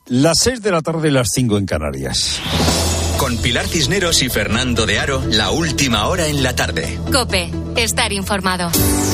Las 6 de la tarde, las 5 en Canarias. Con Pilar Cisneros y Fernando de Aro, la última hora en la tarde. COPE, estar informado.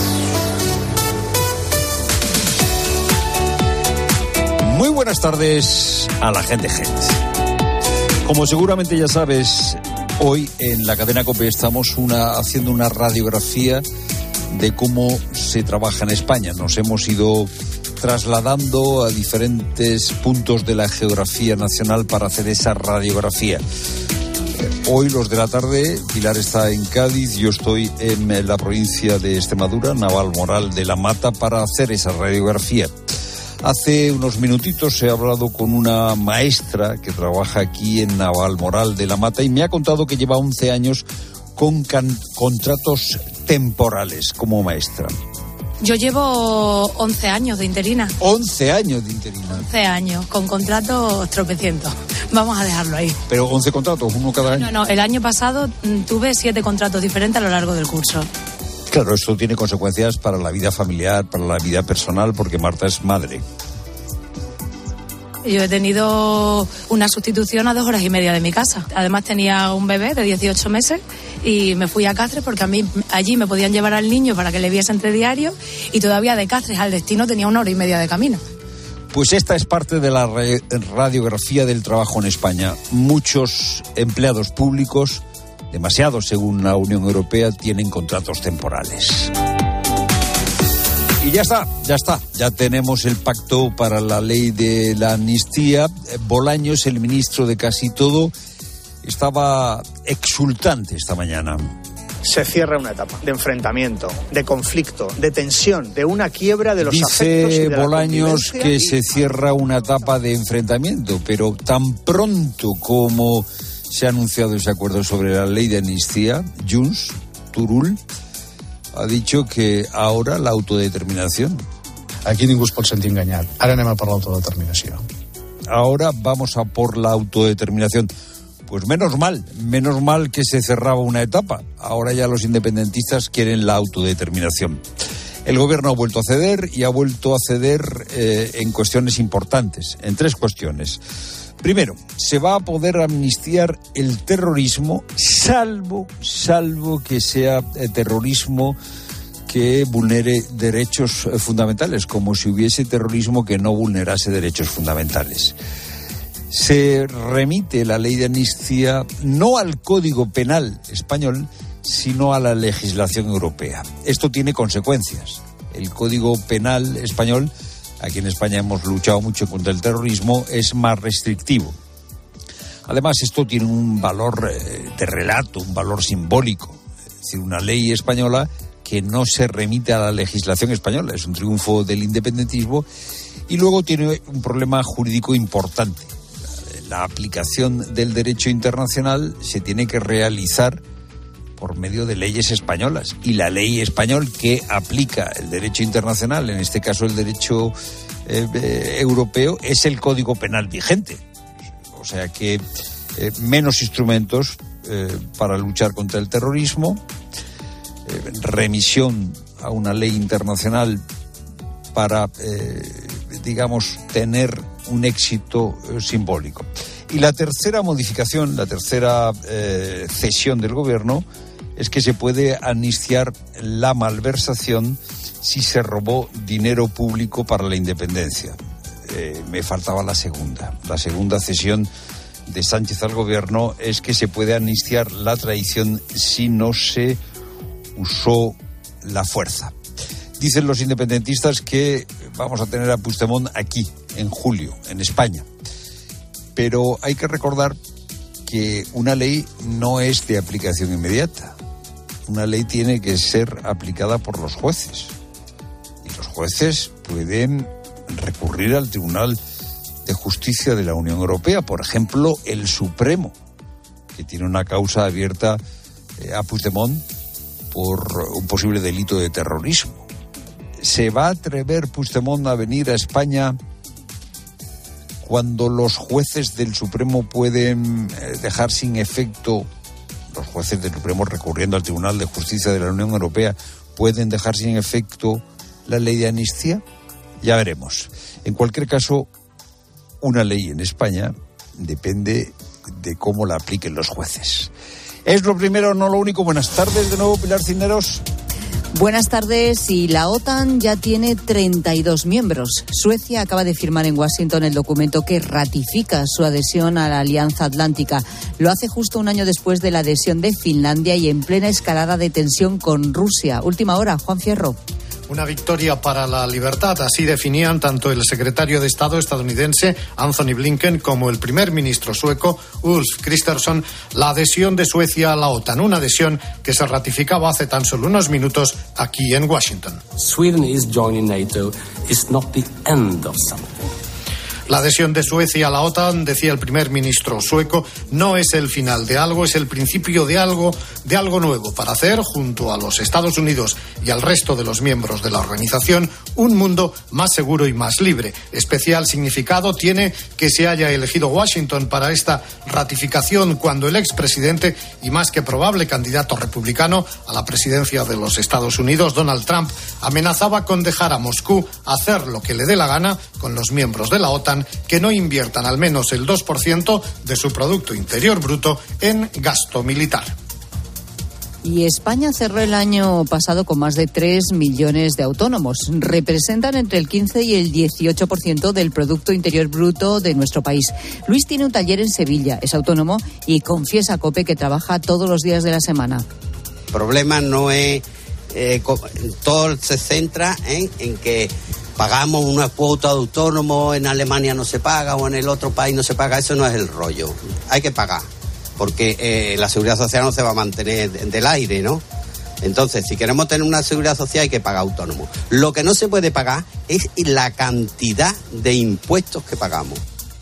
Muy buenas tardes a la gente. Como seguramente ya sabes, hoy en la cadena COPE estamos haciendo una radiografía de cómo se trabaja en España. Nos hemos ido trasladando a diferentes puntos de la geografía nacional para hacer esa radiografía. Hoy, los de la tarde, Pilar está en Cádiz, yo estoy en la provincia de Extremadura, Navalmoral de la Mata, para hacer esa radiografía. Hace unos minutitos he hablado con una maestra que trabaja aquí en Navalmoral de la Mata y me ha contado que lleva 11 años con contratos temporales como maestra. Yo llevo 11 años de interina. 11 años de interina. 11 años, con contratos tropecientos. Vamos a dejarlo ahí. ¿Pero 11 contratos, uno cada año? No, el año pasado tuve 7 contratos diferentes a lo largo del curso. Claro, esto tiene consecuencias para la vida familiar, para la vida personal, porque Marta es madre. Yo he tenido una sustitución a 2 horas y media de mi casa. Además tenía un bebé de 18 meses y me fui a Cáceres porque a mí allí me podían llevar al niño para que le viese entre diario y todavía de Cáceres al destino tenía 1 hora y media de camino. Pues esta es parte de la radiografía del trabajo en España. Muchos empleados públicos, demasiados según la Unión Europea, tienen contratos temporales. Y ya está. Ya tenemos el pacto para la ley de la amnistía. Bolaños, el ministro de casi todo, estaba exultante esta mañana. Se cierra una etapa de enfrentamiento, de conflicto, de tensión, de una quiebra de los afectos y de la Bolaños convivencia. que se cierra una etapa de enfrentamiento, pero tan pronto como se ha anunciado ese acuerdo sobre la ley de amnistía, Junts, Turull, ha dicho que ahora la autodeterminación. Aquí ningú es pot sentir enganyat. Ara anem a per l'autodeterminació. Ahora vamos a por la autodeterminación. Pues menos mal que se cerraba una etapa. Ahora ya los independentistas quieren la autodeterminación. El gobierno ha vuelto a ceder y ha vuelto a ceder en cuestiones importantes, en 3 cuestiones. Primero, se va a poder amnistiar el terrorismo, salvo que sea terrorismo que vulnere derechos fundamentales, como si hubiese terrorismo que no vulnerase derechos fundamentales. Se remite la ley de amnistía no al Código Penal español, sino a la legislación europea. Esto tiene consecuencias. El Código Penal español, aquí en España hemos luchado mucho contra el terrorismo, es más restrictivo. Además, esto tiene un valor de relato, un valor simbólico. Es decir, una ley española que no se remite a la legislación española. Es un triunfo del independentismo. Y luego tiene un problema jurídico importante. La aplicación del derecho internacional se tiene que realizar por medio de leyes españolas. Y la ley española que aplica el derecho internacional, en este caso el derecho europeo, es el Código Penal vigente. O sea que menos instrumentos para luchar contra el terrorismo, remisión a una ley internacional para, tener un éxito simbólico. Y la tercera modificación, la tercera cesión del gobierno, es que se puede amnistiar la malversación si se robó dinero público para la independencia. Me faltaba la segunda. La segunda cesión de Sánchez al gobierno es que se puede amnistiar la traición si no se usó la fuerza. Dicen los independentistas que vamos a tener a Puigdemont aquí, en julio, en España. Pero hay que recordar que una ley no es de aplicación inmediata. Una ley tiene que ser aplicada por los jueces. Y los jueces pueden recurrir al Tribunal de Justicia de la Unión Europea. Por ejemplo, el Supremo, que tiene una causa abierta a Puigdemont por un posible delito de terrorismo. ¿Se va a atrever Puigdemont a venir a España cuando los jueces del Supremo pueden dejar sin efecto, los jueces del Supremo recurriendo al Tribunal de Justicia de la Unión Europea, pueden dejar sin efecto la ley de amnistía? Ya veremos. En cualquier caso, una ley en España depende de cómo la apliquen los jueces. Es lo primero, no lo único. Buenas tardes de nuevo, Pilar Cisneros. Buenas tardes. Y la OTAN ya tiene 32 miembros. Suecia acaba de firmar en Washington el documento que ratifica su adhesión a la Alianza Atlántica. Lo hace justo un año después de la adhesión de Finlandia y en plena escalada de tensión con Rusia. Última hora, Juan Fierro. Una victoria para la libertad, así definían tanto el secretario de Estado estadounidense Anthony Blinken como el primer ministro sueco Ulf Kristersson la adhesión de Suecia a la OTAN, una adhesión que se ratificaba hace tan solo unos minutos aquí en Washington. Sweden is joining NATO is not the end of something. La adhesión de Suecia a la OTAN, decía el primer ministro sueco, no es el final de algo, es el principio de algo nuevo para hacer, junto a los Estados Unidos y al resto de los miembros de la organización, un mundo más seguro y más libre. Especial significado tiene que se haya elegido Washington para esta ratificación cuando el expresidente y más que probable candidato republicano a la presidencia de los Estados Unidos, Donald Trump, amenazaba con dejar a Moscú hacer lo que le dé la gana con los miembros de la OTAN que no inviertan al menos el 2% de su Producto Interior Bruto en gasto militar. Y España cerró el año pasado con más de 3 millones de autónomos. Representan entre el 15 y el 18% del Producto Interior Bruto de nuestro país. Luis tiene un taller en Sevilla, es autónomo y confiesa a COPE que trabaja todos los días de la semana. El problema no es... todo se centra en que pagamos una cuota de autónomo, en Alemania no se paga o en el otro país no se paga. Eso no es el rollo. Hay que pagar, porque la seguridad social no se va a mantener del aire, ¿no? Entonces, si queremos tener una seguridad social hay que pagar autónomo. Lo que no se puede pagar es la cantidad de impuestos que pagamos.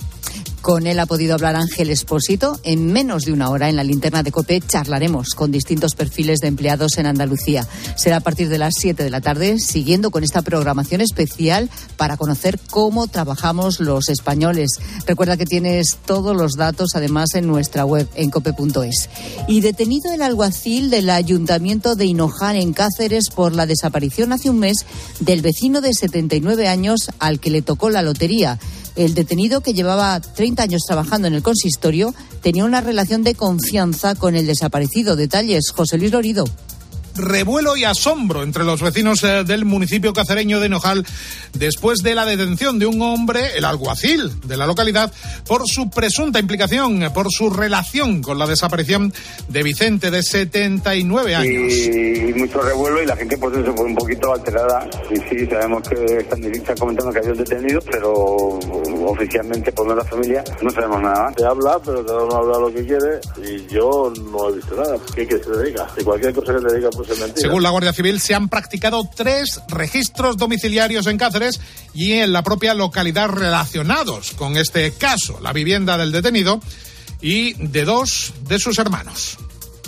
Con él ha podido hablar Ángel Expósito. En menos de una hora en la linterna de COPE charlaremos con distintos perfiles de empleados en Andalucía. Será a partir de las 7 de la tarde, siguiendo con esta programación especial para conocer cómo trabajamos los españoles. Recuerda que tienes todos los datos además en nuestra web en cope.es. Y detenido el alguacil del Ayuntamiento de Hinojar en Cáceres por la desaparición hace un mes del vecino de 79 años al que le tocó la lotería. El detenido, que llevaba 30 años trabajando en el consistorio, tenía una relación de confianza con el desaparecido. Detalles, José Luis Lorido. Revuelo y asombro entre los vecinos del municipio cacereño de Hinojal después de la detención de un hombre, el alguacil de la localidad, por su presunta implicación, por su relación con la desaparición de Vicente, de 79 años. Y mucho revuelo y la gente pues se fue un poquito alterada. Y sí, sabemos que están comentando que había un detenido, pero oficialmente por la familia no sabemos nada. Se habla, pero cada uno habla lo que quiere y yo no he visto nada. ¿Qué que se dedica? Si cualquier cosa que te diga pues es mentira. Según la Guardia Civil, se han practicado 3 registros domiciliarios en Cáceres y en la propia localidad relacionados con este caso. La vivienda del detenido y de 2 de sus hermanos.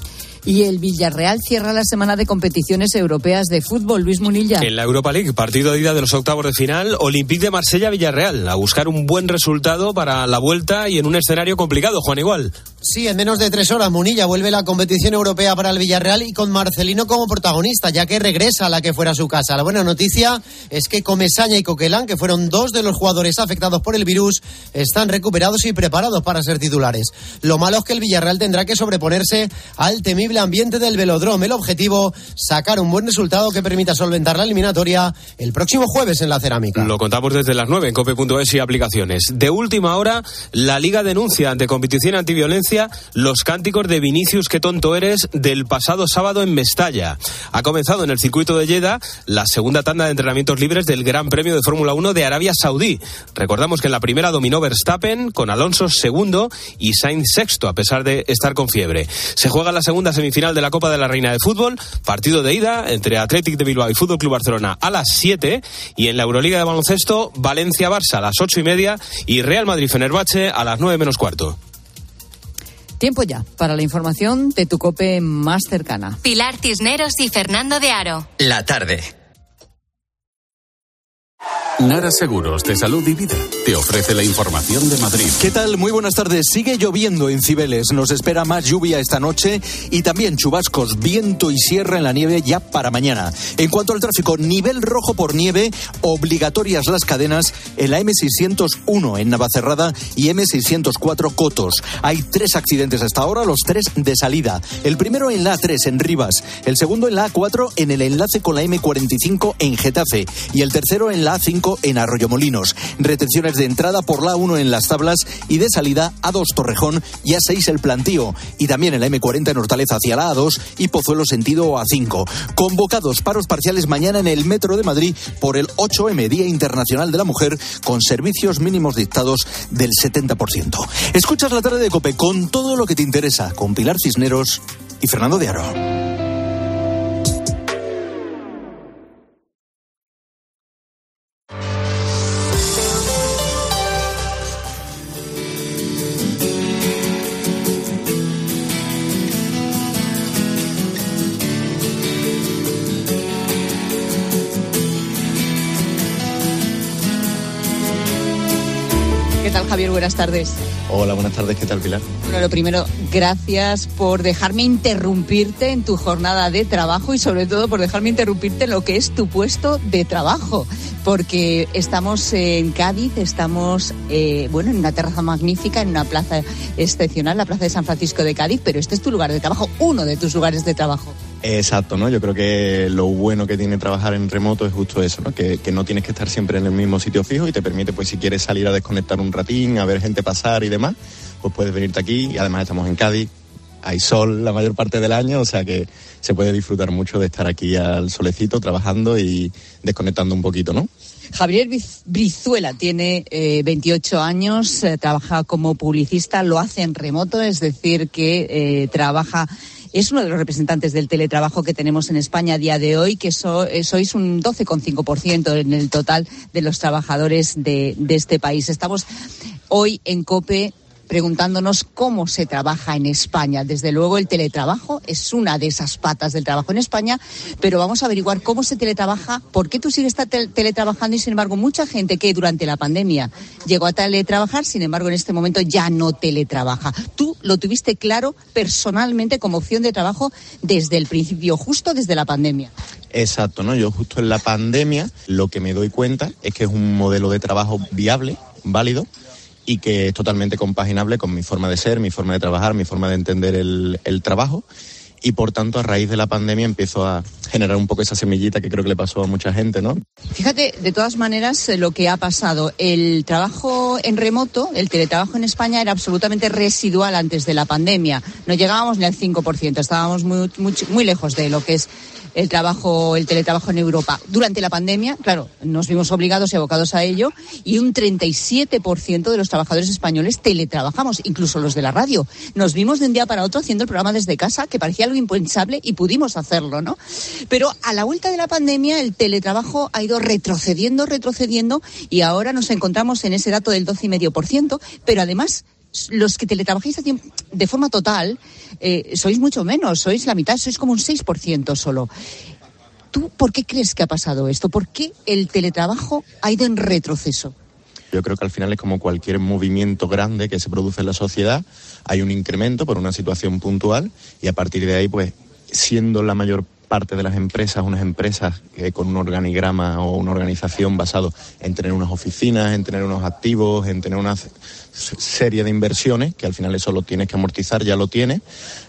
Y el Villarreal cierra la semana de competiciones europeas de fútbol. Luis Munilla. En la Europa League, partido de ida de los octavos de final, Olympique de Marsella-Villarreal, a buscar un buen resultado para la vuelta y en un escenario complicado, Juan Igual. Sí, en menos de 3 horas, Munilla vuelve la competición europea para el Villarreal y con Marcelino como protagonista, ya que regresa a la que fuera su casa. La buena noticia es que Comesaña y Coquelán, que fueron 2 de los jugadores afectados por el virus, están recuperados y preparados para ser titulares. Lo malo es que el Villarreal tendrá que sobreponerse al temible ambiente del Velódromo. El objetivo, sacar un buen resultado que permita solventar la eliminatoria el próximo jueves en la Cerámica. Lo contamos desde las 9 en cope.es y aplicaciones. De última hora, la Liga denuncia ante Competición Antiviolencia los cánticos de Vinicius, qué tonto eres, del pasado sábado en Mestalla. Ha comenzado en el circuito de Jeddah la segunda tanda de entrenamientos libres del Gran Premio de Fórmula 1 de Arabia Saudí. Recordamos que en la primera dominó Verstappen, con Alonso segundo y Sainz sexto, a pesar de estar con fiebre. Se juega la segunda semifinal de la Copa de la Reina de Fútbol, partido de ida entre Athletic de Bilbao y Fútbol Club Barcelona a las 7, y en la Euroliga de baloncesto, Valencia-Barça a las 8:30 y Real Madrid-Fenerbahce a las 9 menos cuarto. Tiempo ya para la información de tu COPE más cercana. Pilar Cisneros y Fernando de Aro. La tarde. Nara Seguros de Salud y Vida te ofrece la información de Madrid. ¿Qué tal? Muy buenas tardes. Sigue lloviendo en Cibeles. Nos espera más lluvia esta noche y también chubascos, viento y sierra en la nieve ya para mañana. En cuanto al tráfico, nivel rojo por nieve, obligatorias las cadenas en la M601 en Navacerrada y M604 Cotos. Hay 3 accidentes hasta ahora, los 3 de salida. El primero en la A3 en Rivas, el segundo en la A4 en el enlace con la M45 en Getafe y el tercero en la A5 en Arroyomolinos. Retenciones de entrada por la A1 en Las Tablas y de salida A2 Torrejón y A6 El Plantío. Y también en la M40 en Hortaleza hacia la A2 y Pozuelo sentido A5. Convocados paros parciales mañana en el Metro de Madrid por el 8M, Día Internacional de la Mujer, con servicios mínimos dictados del 70%. Escuchas la tarde de COPE con todo lo que te interesa, con Pilar Cisneros y Fernando de Aro. Javier, buenas tardes. Hola, buenas tardes. ¿Qué tal, Pilar? Bueno, lo primero, gracias por dejarme interrumpirte en tu jornada de trabajo y sobre todo por dejarme interrumpirte en lo que es tu puesto de trabajo. Porque estamos en Cádiz, estamos en una terraza magnífica, en una plaza excepcional, la Plaza de San Francisco de Cádiz, pero este es tu lugar de trabajo, uno de tus lugares de trabajo. Exacto, ¿no? Yo creo que lo bueno que tiene trabajar en remoto es justo eso, ¿no? Que no tienes que estar siempre en el mismo sitio fijo y te permite, pues si quieres salir a desconectar un ratín, a ver gente pasar y demás, pues puedes venirte aquí y además estamos en Cádiz, hay sol la mayor parte del año, o sea que se puede disfrutar mucho de estar aquí al solecito trabajando y desconectando un poquito, ¿no? Javier Brizuela tiene 28 años, trabaja como publicista, lo hace en remoto, es decir, que es uno de los representantes del teletrabajo que tenemos en España a día de hoy, que sois un 12,5% en el total de los trabajadores de este país. Estamos hoy en COPE preguntándonos cómo se trabaja en España. Desde luego el teletrabajo es una de esas patas del trabajo en España, pero vamos a averiguar cómo se teletrabaja, por qué tú sigues teletrabajando y sin embargo mucha gente que durante la pandemia llegó a teletrabajar, sin embargo en este momento ya no teletrabaja. Tú lo tuviste claro personalmente como opción de trabajo desde el principio, justo desde la pandemia. Exacto, ¿no? Yo justo en la pandemia lo que me doy cuenta es que es un modelo de trabajo viable, válido, y que es totalmente compaginable con mi forma de ser, mi forma de trabajar, mi forma de entender el trabajo. Y por tanto, a raíz de la pandemia empiezo a generar un poco esa semillita que creo que le pasó a mucha gente, ¿no? Fíjate, de todas maneras, lo que ha pasado. El trabajo en remoto, el teletrabajo en España era absolutamente residual antes de la pandemia. No llegábamos ni al 5%, estábamos muy lejos de lo que es el teletrabajo en Europa. Durante la pandemia, claro, nos vimos obligados y abocados a ello, y un 37% de los trabajadores españoles teletrabajamos, incluso los de la radio. Nos vimos de un día para otro haciendo el programa desde casa, que parecía algo impensable, y pudimos hacerlo, ¿no? Pero a la vuelta de la pandemia, el teletrabajo ha ido retrocediendo, y ahora nos encontramos en ese dato del 12,5%, pero además los que teletrabajáis de forma total sois mucho menos, sois la mitad, sois como un 6% solo. ¿Tú por qué crees que ha pasado esto? ¿Por qué el teletrabajo ha ido en retroceso? Yo creo que al final es como cualquier movimiento grande que se produce en la sociedad, hay un incremento por una situación puntual y a partir de ahí, pues, siendo la mayor parte de las empresas, unas empresas con un organigrama o una organización basado en tener unas oficinas, en tener unos activos, en tener una serie de inversiones, que al final eso lo tienes que amortizar, ya lo tienes,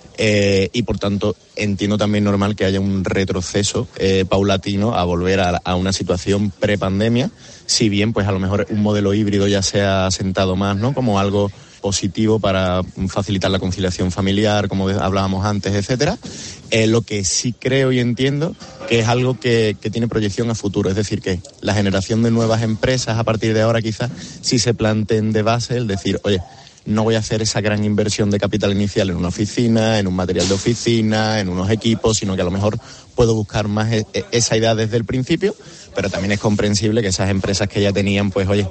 y por tanto entiendo también normal que haya un retroceso paulatino a volver a una situación prepandemia, si bien pues a lo mejor un modelo híbrido ya se ha asentado más, ¿no? Como algo positivo para facilitar la conciliación familiar, como hablábamos antes, etcétera. Lo que sí creo y entiendo que es algo que tiene proyección a futuro, es decir, que la generación de nuevas empresas a partir de ahora quizás sí se planteen de base el decir, oye, no voy a hacer esa gran inversión de capital inicial en una oficina, en un material de oficina, en unos equipos, sino que a lo mejor puedo buscar más esa idea desde el principio, pero también es comprensible que esas empresas que ya tenían, pues oye,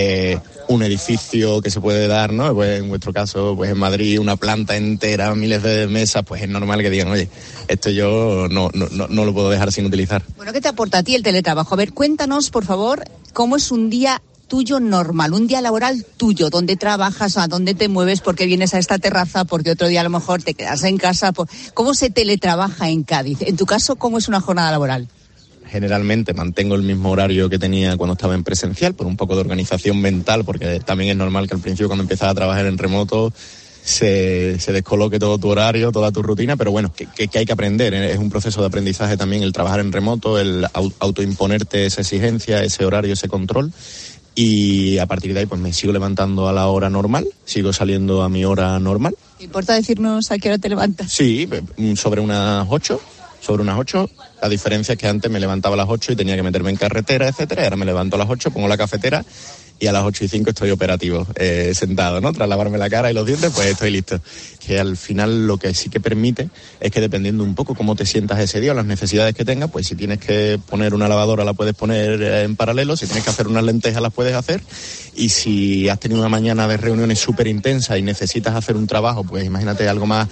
un edificio que se puede dar, ¿no? Pues en vuestro caso, pues en Madrid, una planta entera, miles de mesas, pues es normal que digan, oye, esto yo no lo puedo dejar sin utilizar. Bueno, ¿qué te aporta a ti el teletrabajo? A ver, cuéntanos, por favor, cómo es un día tuyo normal, un día laboral tuyo, donde trabajas, a dónde te mueves, porque vienes a esta terraza, porque otro día a lo mejor te quedas en casa. ¿Cómo se teletrabaja en Cádiz? En tu caso, ¿cómo es una jornada laboral? Generalmente mantengo el mismo horario que tenía cuando estaba en presencial, por un poco de organización mental, porque también es normal que al principio, cuando empiezas a trabajar en remoto, se descoloque todo tu horario, toda tu rutina, pero bueno, que hay que aprender, es un proceso de aprendizaje también el trabajar en remoto, el autoimponerte esa exigencia, ese horario, ese control, y a partir de ahí pues me sigo levantando a la hora normal, sigo saliendo a mi hora normal. ¿Te importa decirnos a qué hora te levantas? Sí, sobre unas 8, la diferencia es que antes me levantaba a las 8 y tenía que meterme en carretera, etcétera, y ahora me levanto a las 8, pongo la cafetera y a las 8:05 estoy operativo, sentado, ¿no? Tras lavarme la cara y los dientes, pues estoy listo. Que al final lo que sí que permite es que, dependiendo un poco cómo te sientas ese día o las necesidades que tengas, pues si tienes que poner una lavadora la puedes poner en paralelo, si tienes que hacer unas lentejas las puedes hacer, y si has tenido una mañana de reuniones súper intensa y necesitas hacer un trabajo, pues imagínate algo más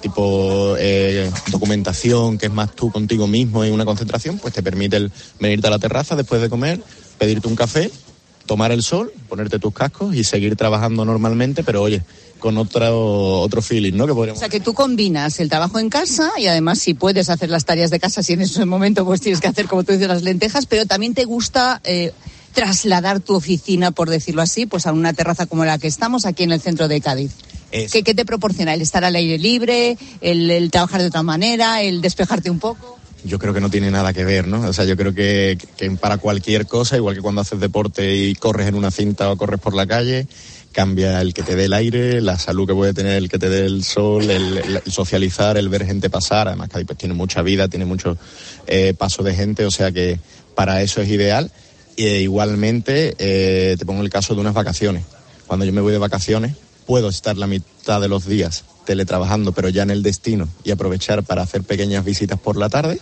tipo documentación, que es más tú contigo mismo y una concentración, pues te permite el venirte a la terraza después de comer, pedirte un café, tomar el sol, ponerte tus cascos y seguir trabajando normalmente, pero oye, con otro feeling, ¿no? Que podríamos... O sea, que tú combinas el trabajo en casa y además, si puedes hacer las tareas de casa, si en ese momento pues tienes que hacer, como tú dices, las lentejas, pero también te gusta trasladar tu oficina, por decirlo así, pues a una terraza como la que estamos aquí en el centro de Cádiz. ¿Qué te proporciona? ¿El estar al aire libre, el trabajar de otra manera, el despejarte un poco? Yo creo que no tiene nada que ver, ¿no? O sea, yo creo que para cualquier cosa, igual que cuando haces deporte y corres en una cinta o corres por la calle, cambia el que te dé el aire, la salud que puede tener el que te dé el sol, el socializar, el ver gente pasar. Además, Cádiz pues tiene mucha vida, tiene mucho paso de gente, o sea que para eso es ideal. Igualmente, te pongo el caso de unas vacaciones. Cuando yo me voy de vacaciones, puedo estar la mitad de los días teletrabajando, pero ya en el destino, y aprovechar para hacer pequeñas visitas por la tarde,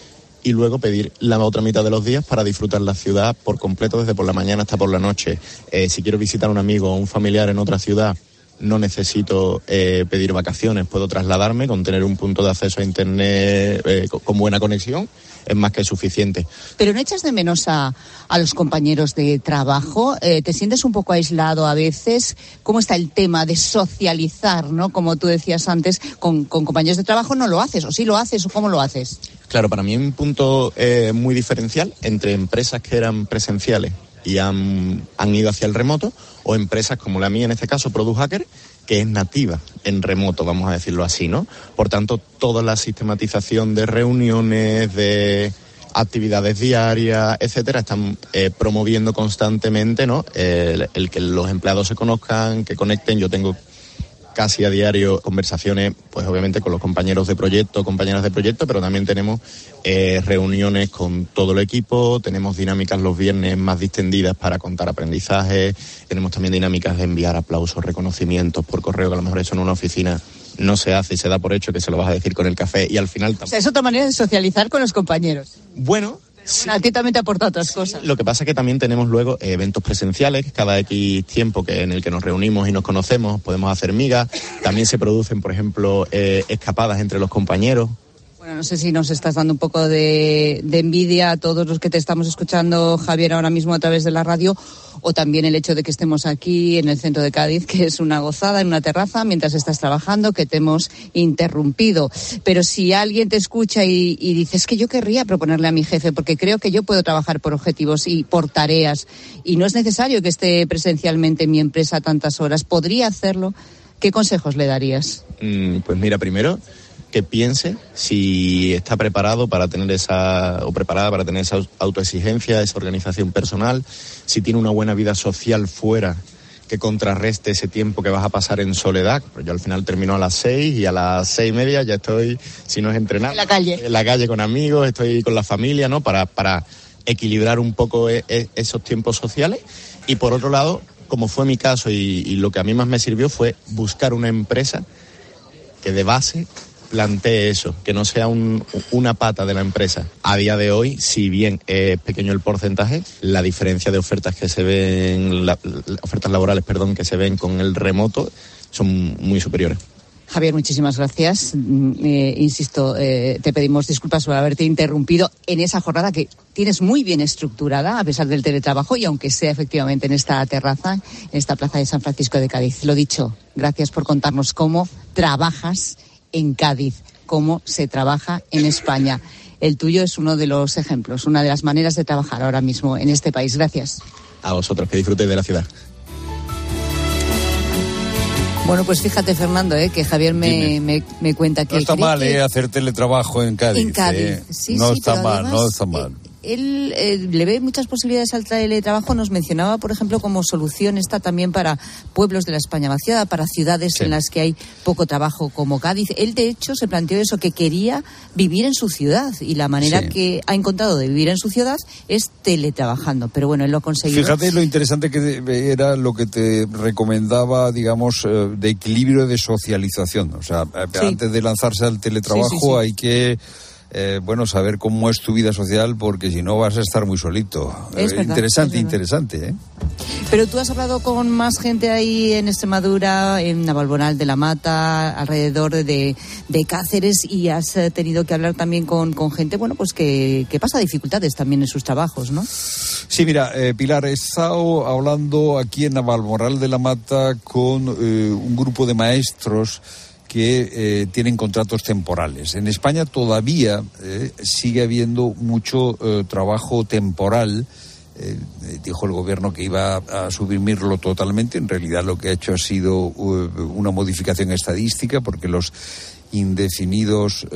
y luego pedir la otra mitad de los días para disfrutar la ciudad por completo, desde por la mañana hasta por la noche. Si quiero visitar a un amigo o un familiar en otra ciudad, no necesito pedir vacaciones, puedo trasladarme con tener un punto de acceso a internet con buena conexión, es más que suficiente. Pero ¿no echas de menos a los compañeros de trabajo? ¿Te sientes un poco aislado a veces? ¿Cómo está el tema de socializar, ¿no? Como tú decías antes, con compañeros de trabajo no lo haces, o sí lo haces, o cómo lo haces. Claro, para mí hay un punto muy diferencial entre empresas que eran presenciales y han ido hacia el remoto, o empresas como la mía, en este caso, Product Hacker, que es nativa en remoto, vamos a decirlo así, ¿no? Por tanto, toda la sistematización de reuniones, de actividades diarias, etcétera, están promoviendo constantemente, ¿no? El que los empleados se conozcan, que conecten. Yo tengo casi a diario conversaciones, pues obviamente con los compañeros de proyecto, compañeras de proyecto, pero también tenemos reuniones con todo el equipo, tenemos dinámicas los viernes más distendidas para contar aprendizajes, tenemos también dinámicas de enviar aplausos, reconocimientos por correo, que a lo mejor eso en una oficina no se hace y se da por hecho que se lo vas a decir con el café, y al final... O sea, es otra manera de socializar con los compañeros. Bueno... Sí. A ti también te aporta otras cosas. Lo que pasa es que también tenemos luego eventos presenciales, cada X tiempo en el que nos reunimos y nos conocemos, podemos hacer migas. También se producen, por ejemplo, escapadas entre los compañeros. Bueno, no sé si nos estás dando un poco de envidia a todos los que te estamos escuchando, Javier, ahora mismo a través de la radio, o también el hecho de que estemos aquí en el centro de Cádiz, que es una gozada, en una terraza, mientras estás trabajando, que te hemos interrumpido. Pero si alguien te escucha y dice, es que yo querría proponerle a mi jefe, porque creo que yo puedo trabajar por objetivos y por tareas, y no es necesario que esté presencialmente en mi empresa tantas horas, ¿podría hacerlo? ¿Qué consejos le darías? Pues mira, primero, que piense si está preparado para tener o preparada para tener esa autoexigencia, esa organización personal, si tiene una buena vida social fuera que contrarreste ese tiempo que vas a pasar en soledad. Yo al final termino a las 6 y a las 6:30 ya estoy, si no es entrenando, en la calle con amigos, estoy con la familia, ¿no? Para equilibrar un poco esos tiempos sociales. Y por otro lado, como fue mi caso y lo que a mí más me sirvió fue buscar una empresa que de base plantee eso, que no sea una pata de la empresa. A día de hoy, si bien es pequeño el porcentaje, la diferencia de ofertas que se ven, ofertas laborales, que se ven con el remoto, son muy superiores. Javier, muchísimas gracias. Insisto, te pedimos disculpas por haberte interrumpido en esa jornada que tienes muy bien estructurada a pesar del teletrabajo y aunque sea efectivamente en esta terraza, en esta plaza de San Francisco de Cádiz. Lo dicho, gracias por contarnos cómo trabajas en Cádiz, cómo se trabaja en España. El tuyo es uno de los ejemplos, una de las maneras de trabajar ahora mismo en este país. Gracias. A vosotros, que disfrutéis de la ciudad. Bueno, pues fíjate, Fernando, que Javier me cuenta que... No está mal, hacer teletrabajo en Cádiz. En Cádiz, sí, no sí, está mal, además, no está mal. Él le ve muchas posibilidades al teletrabajo. Nos mencionaba, por ejemplo, como solución esta también para pueblos de la España vaciada, para ciudades en las que hay poco trabajo como Cádiz. Él, de hecho, se planteó eso, que quería vivir en su ciudad y la manera que ha encontrado de vivir en su ciudad es teletrabajando. Pero bueno, él lo ha conseguido. Fíjate lo interesante que era lo que te recomendaba, digamos, de equilibrio de socialización. O sea, antes de lanzarse al teletrabajo hay que... saber cómo es tu vida social, porque si no vas a estar muy solito. Es verdad, interesante. Pero tú has hablado con más gente ahí en Extremadura, en Navalmoral de la Mata, alrededor de Cáceres, y has tenido que hablar también con gente, pues que pasa dificultades también en sus trabajos, ¿no? Sí, mira, Pilar, he estado hablando aquí en Navalmoral de la Mata con un grupo de maestros que tienen contratos temporales. En España todavía sigue habiendo mucho trabajo temporal. Dijo el gobierno que iba a suprimirlo totalmente. En realidad lo que ha hecho ha sido una modificación estadística, porque los indefinidos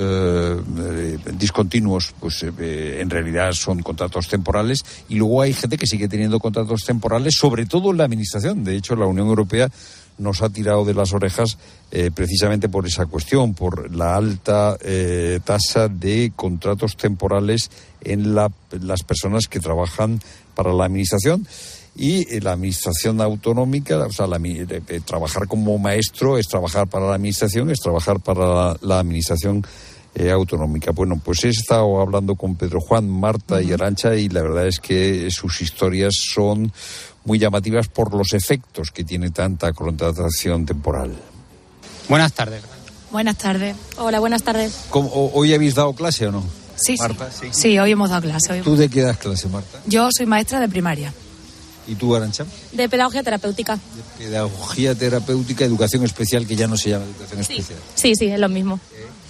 discontinuos en realidad son contratos temporales, y luego hay gente que sigue teniendo contratos temporales, sobre todo en la administración. De hecho, la Unión Europea nos ha tirado de las orejas precisamente por esa cuestión, por la alta tasa de contratos temporales en las personas que trabajan para la administración. Y la administración autonómica, o sea, trabajar como maestro es trabajar para la administración, es trabajar para la administración autonómica. Bueno, pues he estado hablando con Pedro Juan, Marta y Arantxa, y la verdad es que sus historias son muy llamativas por los efectos que tiene tanta contratación temporal. Buenas tardes. Buenas tardes. Hola, buenas tardes. ¿Hoy habéis dado clase o no? Sí, Marta, sí, hoy hemos dado clase. ¿Tú de qué das clase, Marta? Yo soy maestra de primaria. ¿Y tú, Arantxa? De pedagogía terapéutica. De pedagogía terapéutica, educación especial, que ya no se llama educación especial. Sí, es lo mismo.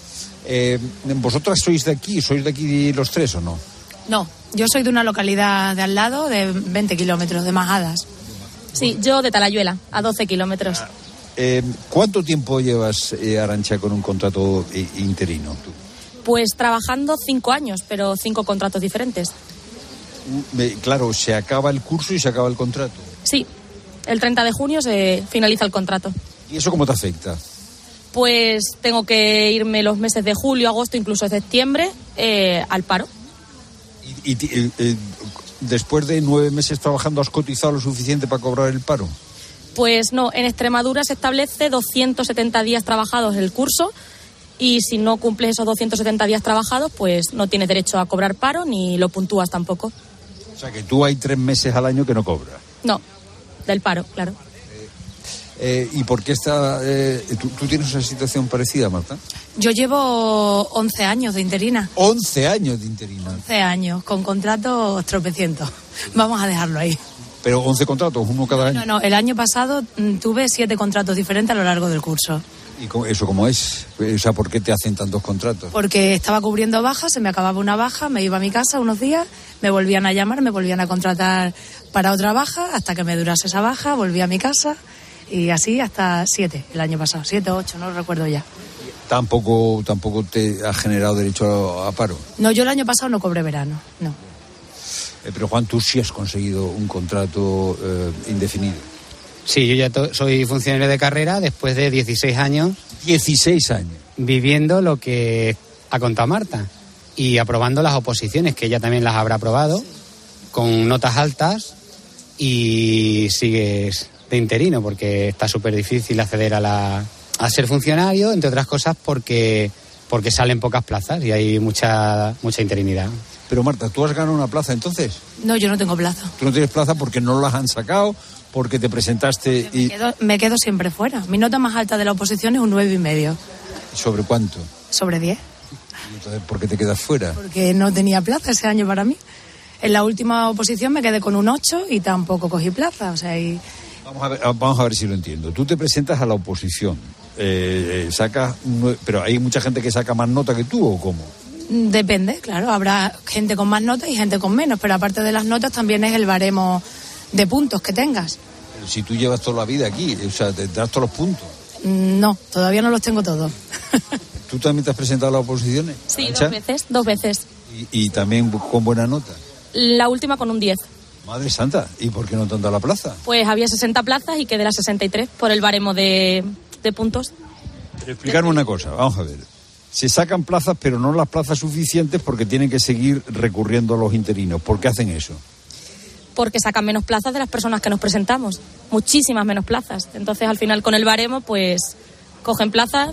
¿Vosotras sois de aquí los tres o no? No, yo soy de una localidad de al lado, de 20 kilómetros, de Majadas. Sí, yo de Talayuela, a 12 kilómetros. ¿Cuánto tiempo llevas, Arantxa, con un contrato interino tú? Pues trabajando 5 años, pero 5 contratos diferentes. Claro, se acaba el curso y se acaba el contrato. Sí, el 30 de junio se finaliza el contrato. ¿Y eso cómo te afecta? Pues tengo que irme los meses de julio, agosto, incluso septiembre, al paro. ¿Y después de 9 meses trabajando has cotizado lo suficiente para cobrar el paro? Pues no, en Extremadura se establece 270 días trabajados el curso, y si no cumples esos 270 días trabajados, pues no tienes derecho a cobrar paro ni lo puntúas tampoco. O sea que tú hay 3 meses al año que no cobras. No, del paro, claro. ¿Y por qué tú tienes una situación parecida, Marta? Yo llevo 11 años de interina. 11 años de interina. 11 años, con contratos tropecientos. Vamos a dejarlo ahí. ¿Pero 11 contratos, uno cada año? No, el año pasado tuve 7 contratos diferentes a lo largo del curso. ¿Y eso cómo es? O sea, ¿por qué te hacen tantos contratos? Porque estaba cubriendo bajas, se me acababa una baja, me iba a mi casa unos días, me volvían a llamar, me volvían a contratar para otra baja, hasta que me durase esa baja, volví a mi casa, y así hasta 7 el año pasado, 7 o 8, no recuerdo ya. ¿Tampoco te ha generado derecho a paro? No, yo el año pasado no cobré verano, no. Pero Juan, tú sí has conseguido un contrato indefinido. Sí, yo ya soy funcionario de carrera después de 16 años. 16 años. Viviendo lo que ha contado Marta y aprobando las oposiciones, que ella también las habrá aprobado, con notas altas, y sigues de interino porque está súper difícil acceder a ser funcionario, entre otras cosas porque salen pocas plazas y hay mucha interinidad. Pero Marta, ¿tú has ganado una plaza entonces? No, yo no tengo plaza. ¿Tú no tienes plaza porque no las han sacado, porque te presentaste y...? Me quedo siempre fuera. Mi nota más alta de la oposición es un 9,5. ¿Sobre cuánto? Sobre 10. Entonces, ¿por qué te quedas fuera? Porque no tenía plaza ese año para mí. En la última oposición me quedé con un 8 y tampoco cogí plaza, o sea, Vamos a ver si lo entiendo. Tú te presentas a la oposición, sacas... Pero hay mucha gente que saca más nota que tú, ¿o cómo? Depende, claro, habrá gente con más notas y gente con menos, pero aparte de las notas también es el baremo de puntos que tengas. Pero si tú llevas toda la vida aquí, o sea, te das todos los puntos. No, todavía no los tengo todos. ¿Tú también te has presentado a las oposiciones? Sí, ¿Ancha? dos veces. ¿Y también con buena nota? La última con un 10. Madre santa, ¿y por qué no te han dado la plaza? Pues había 60 plazas y quedé las 63 por el baremo de puntos. Pero explicarme una cosa, vamos a ver. Se sacan plazas, pero no las plazas suficientes porque tienen que seguir recurriendo a los interinos. ¿Por qué hacen eso? Porque sacan menos plazas de las personas que nos presentamos. Muchísimas menos plazas. Entonces, al final, con el baremo, pues, cogen plazas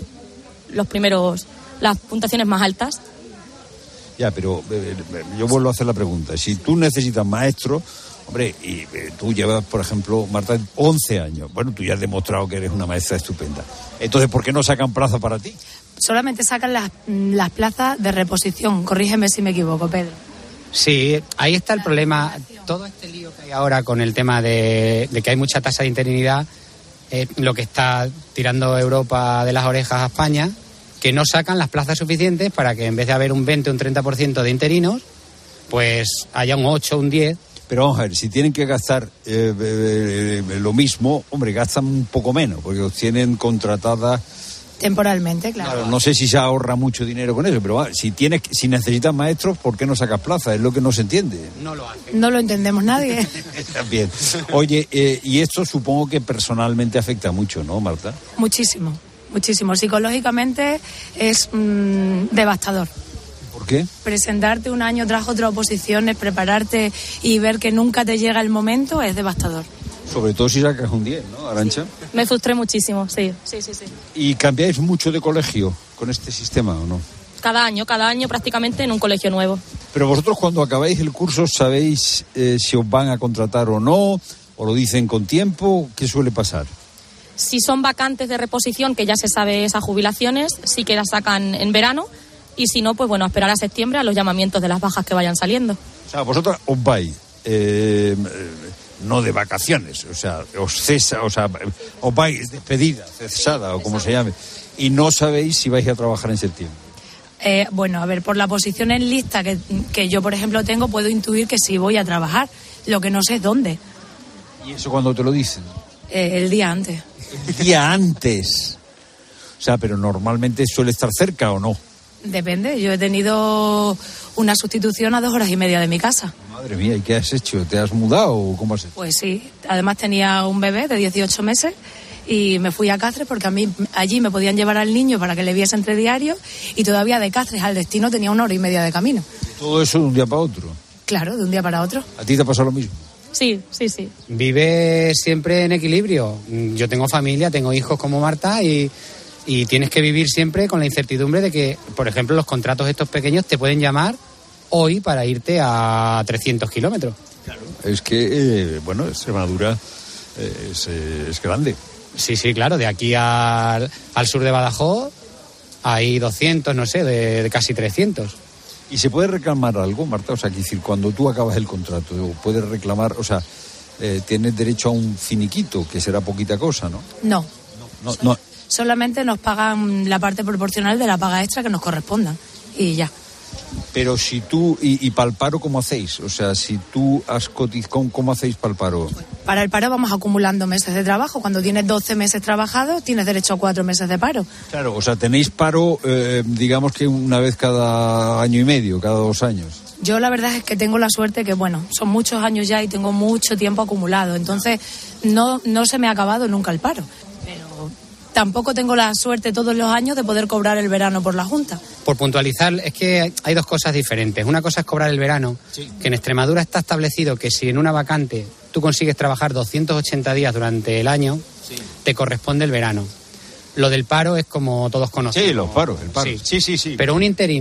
las puntuaciones más altas. Ya, pero yo vuelvo a hacer la pregunta. Si tú necesitas maestros, hombre, y tú llevas, por ejemplo, Marta, 11 años. Bueno, tú ya has demostrado que eres una maestra estupenda. Entonces, ¿por qué no sacan plaza para ti? Solamente sacan las plazas de reposición. Corrígeme si me equivoco, Pedro. Sí, ahí está el problema. Todo este lío que hay ahora con el tema de que hay mucha tasa de interinidad, lo que está tirando Europa de las orejas a España, que no sacan las plazas suficientes para que en vez de haber un 20 o un 30% de interinos, pues haya un 8 o un 10. Pero vamos a ver, si tienen que gastar lo mismo, hombre, gastan un poco menos, porque los tienen contratadas... Temporalmente, claro. No sé si se ahorra mucho dinero con eso, pero si necesitas maestros, ¿por qué no sacas plaza? Es lo que no se entiende. No lo hacen. No lo entendemos nadie. Bien. Oye, y esto supongo que personalmente afecta mucho, ¿no, Marta? Muchísimo. Psicológicamente es devastador. ¿Por qué? Presentarte un año tras otra oposiciones, prepararte y ver que nunca te llega el momento es devastador. Sobre todo si sacas un 10, ¿no, Arantxa? Me frustré muchísimo, sí. ¿Y cambiáis mucho de colegio con este sistema o no? Cada año prácticamente en un colegio nuevo. Pero vosotros cuando acabáis el curso, ¿sabéis si os van a contratar o no? ¿O lo dicen con tiempo? ¿Qué suele pasar? Si son vacantes de reposición, que ya se sabe esas jubilaciones, sí que las sacan en verano. Y si no, pues bueno, a esperar a septiembre a los llamamientos de las bajas que vayan saliendo. O sea, vosotros os vais... no de vacaciones, o sea, os vais despedida, cesada o como se llame, y no sabéis si vais a trabajar en septiembre. Bueno, a ver, por la posición en lista que yo, por ejemplo, tengo, puedo intuir que sí voy a trabajar, lo que no sé es dónde. ¿Y eso cuándo te lo dicen? El día antes. El día antes. O sea, pero normalmente suele estar cerca o no. Depende, yo he tenido una sustitución a 2 horas y media de mi casa. Madre mía, ¿y qué has hecho? ¿Te has mudado o cómo has hecho? Pues sí, además tenía un bebé de 18 meses y me fui a Cáceres porque allí me podían llevar al niño para que le viese entre diario y todavía de Cáceres al destino tenía 1 hora y media de camino. ¿Todo eso de un día para otro? Claro, de un día para otro. ¿A ti te ha pasado lo mismo? Sí. Vive siempre en equilibrio. Yo tengo familia, tengo hijos como Marta y tienes que vivir siempre con la incertidumbre de que, por ejemplo, los contratos estos pequeños te pueden llamar hoy para irte a 300 kilómetros. Claro. Es que, Extremadura es grande. Sí, claro, de aquí al sur de Badajoz hay 200, no sé, de casi 300. ¿Y se puede reclamar algo, Marta? O sea, quiero decir, cuando tú acabas el contrato, puedes reclamar, o sea, tienes derecho a un finiquito, que será poquita cosa, ¿no? No. No. Solamente nos pagan la parte proporcional de la paga extra que nos corresponda y ya. Pero si tú, y para el paro, ¿cómo hacéis? O sea, si tú has cotizado, ¿cómo hacéis para el paro? Para el paro vamos acumulando meses de trabajo. Cuando tienes 12 meses trabajados, tienes derecho a 4 meses de paro. Claro, o sea, tenéis paro, digamos que una vez cada año y medio, cada 2 años. Yo la verdad es que tengo la suerte que, son muchos años ya y tengo mucho tiempo acumulado. Entonces, no se me ha acabado nunca el paro. Pero tampoco tengo la suerte todos los años de poder cobrar el verano por la Junta. Por puntualizar, es que hay 2 cosas diferentes. Una cosa es cobrar el verano, que en Extremadura está establecido que si en una vacante tú consigues trabajar 280 días durante el año, te corresponde el verano. Lo del paro es como todos conocemos. Sí, el paro. Sí. Pero un interino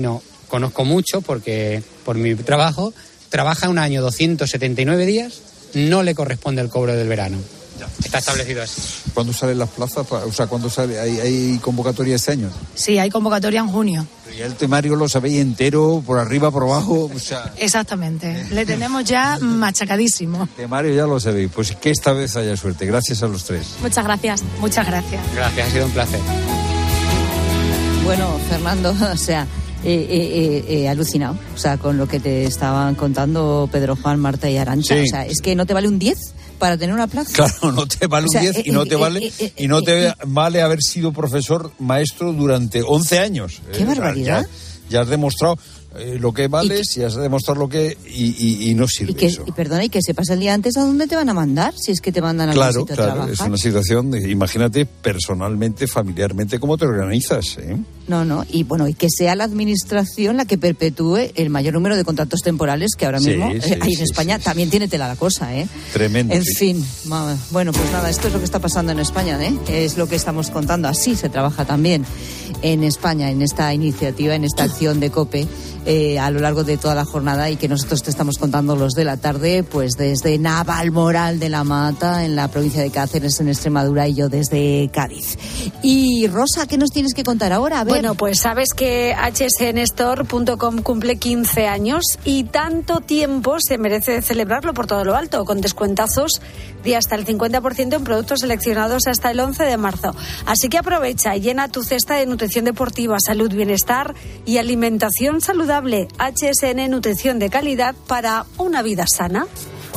conozco mucho porque por mi trabajo, trabaja un año 279 días, no le corresponde el cobro del verano. Está establecido así. ¿Cuándo salen las plazas? O sea, ¿cuándo sale? ¿Hay convocatoria este año? Sí, hay convocatoria en junio. ¿Y el temario lo sabéis entero, por arriba, por abajo? O sea, exactamente. Le tenemos ya machacadísimo. El temario ya lo sabéis. Pues que esta vez haya suerte. Gracias a los tres. Muchas gracias. Muchas gracias. Gracias, ha sido un placer. Bueno, Fernando, o sea, alucinado, o sea, con lo que te estaban contando Pedro Juan, Marta y Arantxa. Sí. O sea, es que no te vale un 10 para tener una plaza. Claro, no te vale un 10 y no te vale haber sido profesor maestro durante 11 años. ¡Qué barbaridad! Ya has demostrado lo que vales, ya has demostrado lo que... Y no sirve eso. Y perdona, y que sepas el día antes a dónde te van a mandar, si es que te mandan a algún sitio a trabajar. Claro, es una situación imagínate personalmente, familiarmente, cómo te organizas, ¿eh? No, y bueno, y que sea la administración la que perpetúe el mayor número de contratos temporales que ahora mismo hay en España. También tiene tela la cosa, ¿eh? Tremendo. En fin, bueno, pues nada, esto es lo que está pasando en España, ¿eh? Es lo que estamos contando. Así se trabaja también en España, en esta iniciativa, en esta acción de COPE a lo largo de toda la jornada, y que nosotros te estamos contando los de la tarde, pues desde Navalmoral de la Mata, en la provincia de Cáceres, en Extremadura, y yo desde Cádiz. Y Rosa, ¿qué nos tienes que contar ahora? A ver. Bueno, pues sabes que hsnstore.com cumple 15 años y tanto tiempo se merece celebrarlo por todo lo alto, con descuentazos de hasta el 50% en productos seleccionados hasta el 11 de marzo. Así que aprovecha y llena tu cesta de nutrición deportiva, salud, bienestar y alimentación saludable. HSN, nutrición de calidad para una vida sana.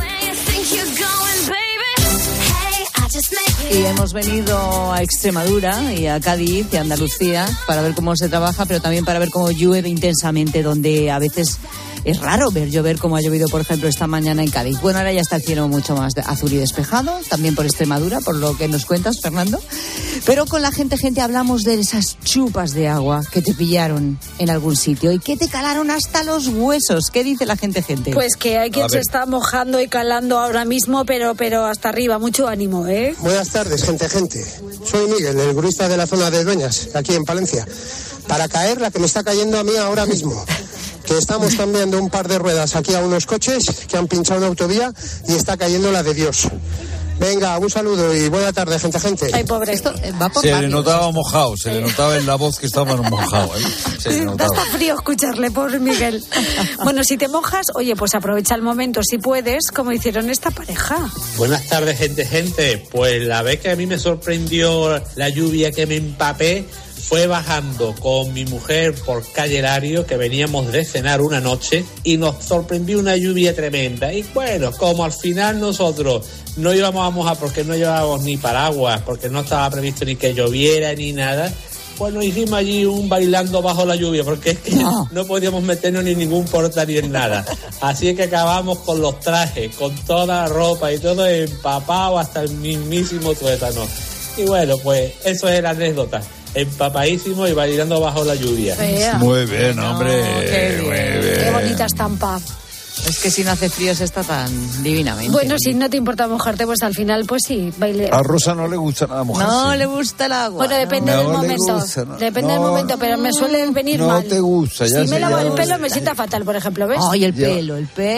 Y hemos venido a Extremadura y a Cádiz y a Andalucía para ver cómo se trabaja, pero también para ver cómo llueve intensamente, donde a veces es raro ver llover como ha llovido, por ejemplo, esta mañana en Cádiz. Bueno, ahora ya está el cielo mucho más azul y despejado, también por Extremadura, por lo que nos cuentas, Fernando. Pero con la gente hablamos de esas chupas de agua que te pillaron en algún sitio y que te calaron hasta los huesos. ¿Qué dice la gente? Pues que hay quien se está mojando y calando ahora mismo, pero hasta arriba. Mucho ánimo, ¿eh? Buenas tardes, gente. Soy Miguel, el gurista de la zona de Dueñas, aquí en Palencia. Para caer la que me está cayendo a mí ahora mismo, que estamos cambiando un par de ruedas aquí a unos coches que han pinchado una autovía y está cayendo la de Dios. Venga, un saludo y buena tarde, gente. Ay, pobre, esto va por Se le notaba mojado, se le notaba en la voz que estaba mojado, ¿eh? Se le notaba. Da hasta frío escucharle, pobre Miguel. Bueno, si te mojas, oye, pues aprovecha el momento, si puedes, como hicieron esta pareja. Buenas tardes, gente. Pues la vez que a mí me sorprendió la lluvia, que me empapé, fue bajando con mi mujer por calle Lario, que veníamos de cenar una noche, y nos sorprendió una lluvia tremenda. Y bueno, como al final nosotros no íbamos a mojar porque no llevábamos ni paraguas, porque no estaba previsto ni que lloviera ni nada, pues nos hicimos allí un bailando bajo la lluvia, porque es que no podíamos meternos ni en ningún portal ni en nada. Así que acabamos con los trajes, con toda la ropa y todo empapado hasta el mismísimo tuétano. Y bueno, pues eso es la anécdota. Empapadísimo y bailando bajo la lluvia. Muy bien, hombre. Qué bonita estampa. Es que si no hace frío se está tan divinamente. Bueno, si no te importa mojarte, pues al final, pues sí, baile. A Rosa no le gusta nada mojarse. No le gusta el agua. Bueno, depende del momento. Depende del momento, pero me suele venir mal. No te gusta, ya. Si me lavo el pelo, me sienta fatal, por ejemplo, ¿ves? Ay, el pelo.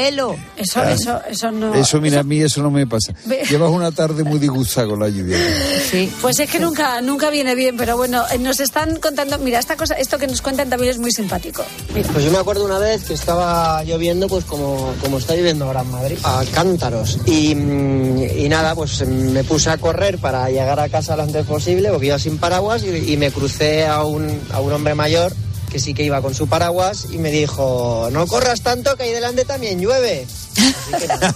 Eso no. Eso, mira, a mí eso no me pasa. Llevas una tarde muy disgustada con la lluvia. Sí. Pues es que nunca viene bien, pero bueno, nos están contando, mira, esto que nos cuentan también es muy simpático. Mira. Pues yo me acuerdo una vez que estaba lloviendo, pues como está lloviendo ahora en Madrid, a cántaros. Y nada, pues me puse a correr para llegar a casa lo antes posible, porque iba sin paraguas, y me crucé a un hombre mayor que sí que iba con su paraguas y me dijo: no corras tanto, que ahí delante también llueve. Así que nada,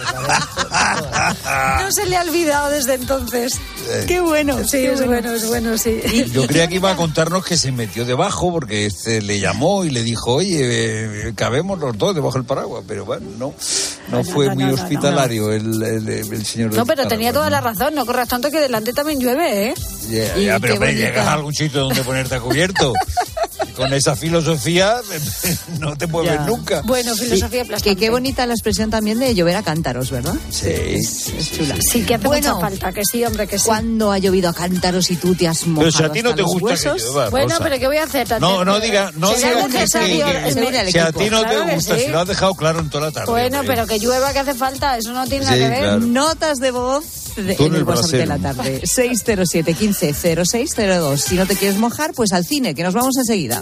no se le ha olvidado desde entonces. Qué bueno. Sí, qué es bueno, sí. Yo creía que iba a contarnos que se metió debajo, porque le llamó y le dijo: oye, cabemos los dos debajo del paraguas, pero bueno, no fue muy hospitalario el señor. No, pero tenía toda la razón, no corras tanto, que delante también llueve, ¿eh? Ya, pero llegas a algún sitio donde ponerte a cubierto. con esa filosofía no te mueves nunca. Bueno, filosofía aplastante. Qué bonita la expresión también de llover a cántaros, ¿verdad? Sí. Es chula. Sí, que hace mucha falta, que sí, hombre, que sí. ¿Cuándo ha llovido a cántaros y tú te has mojado? Pero si a ti no te gusta huesos? que llueva, Bueno, Rosa. pero ¿qué voy a hacer? No diga que si a ti no te Claro que gusta, sí. si lo has dejado claro en toda la tarde. Bueno, hombre. pero que llueva, que hace falta, eso no tiene nada Sí, que ver. claro. Notas de voz en el WhatsApp de la tarde. 607 15 0602. Si no te quieres mojar, pues al cine, que nos vamos enseguida.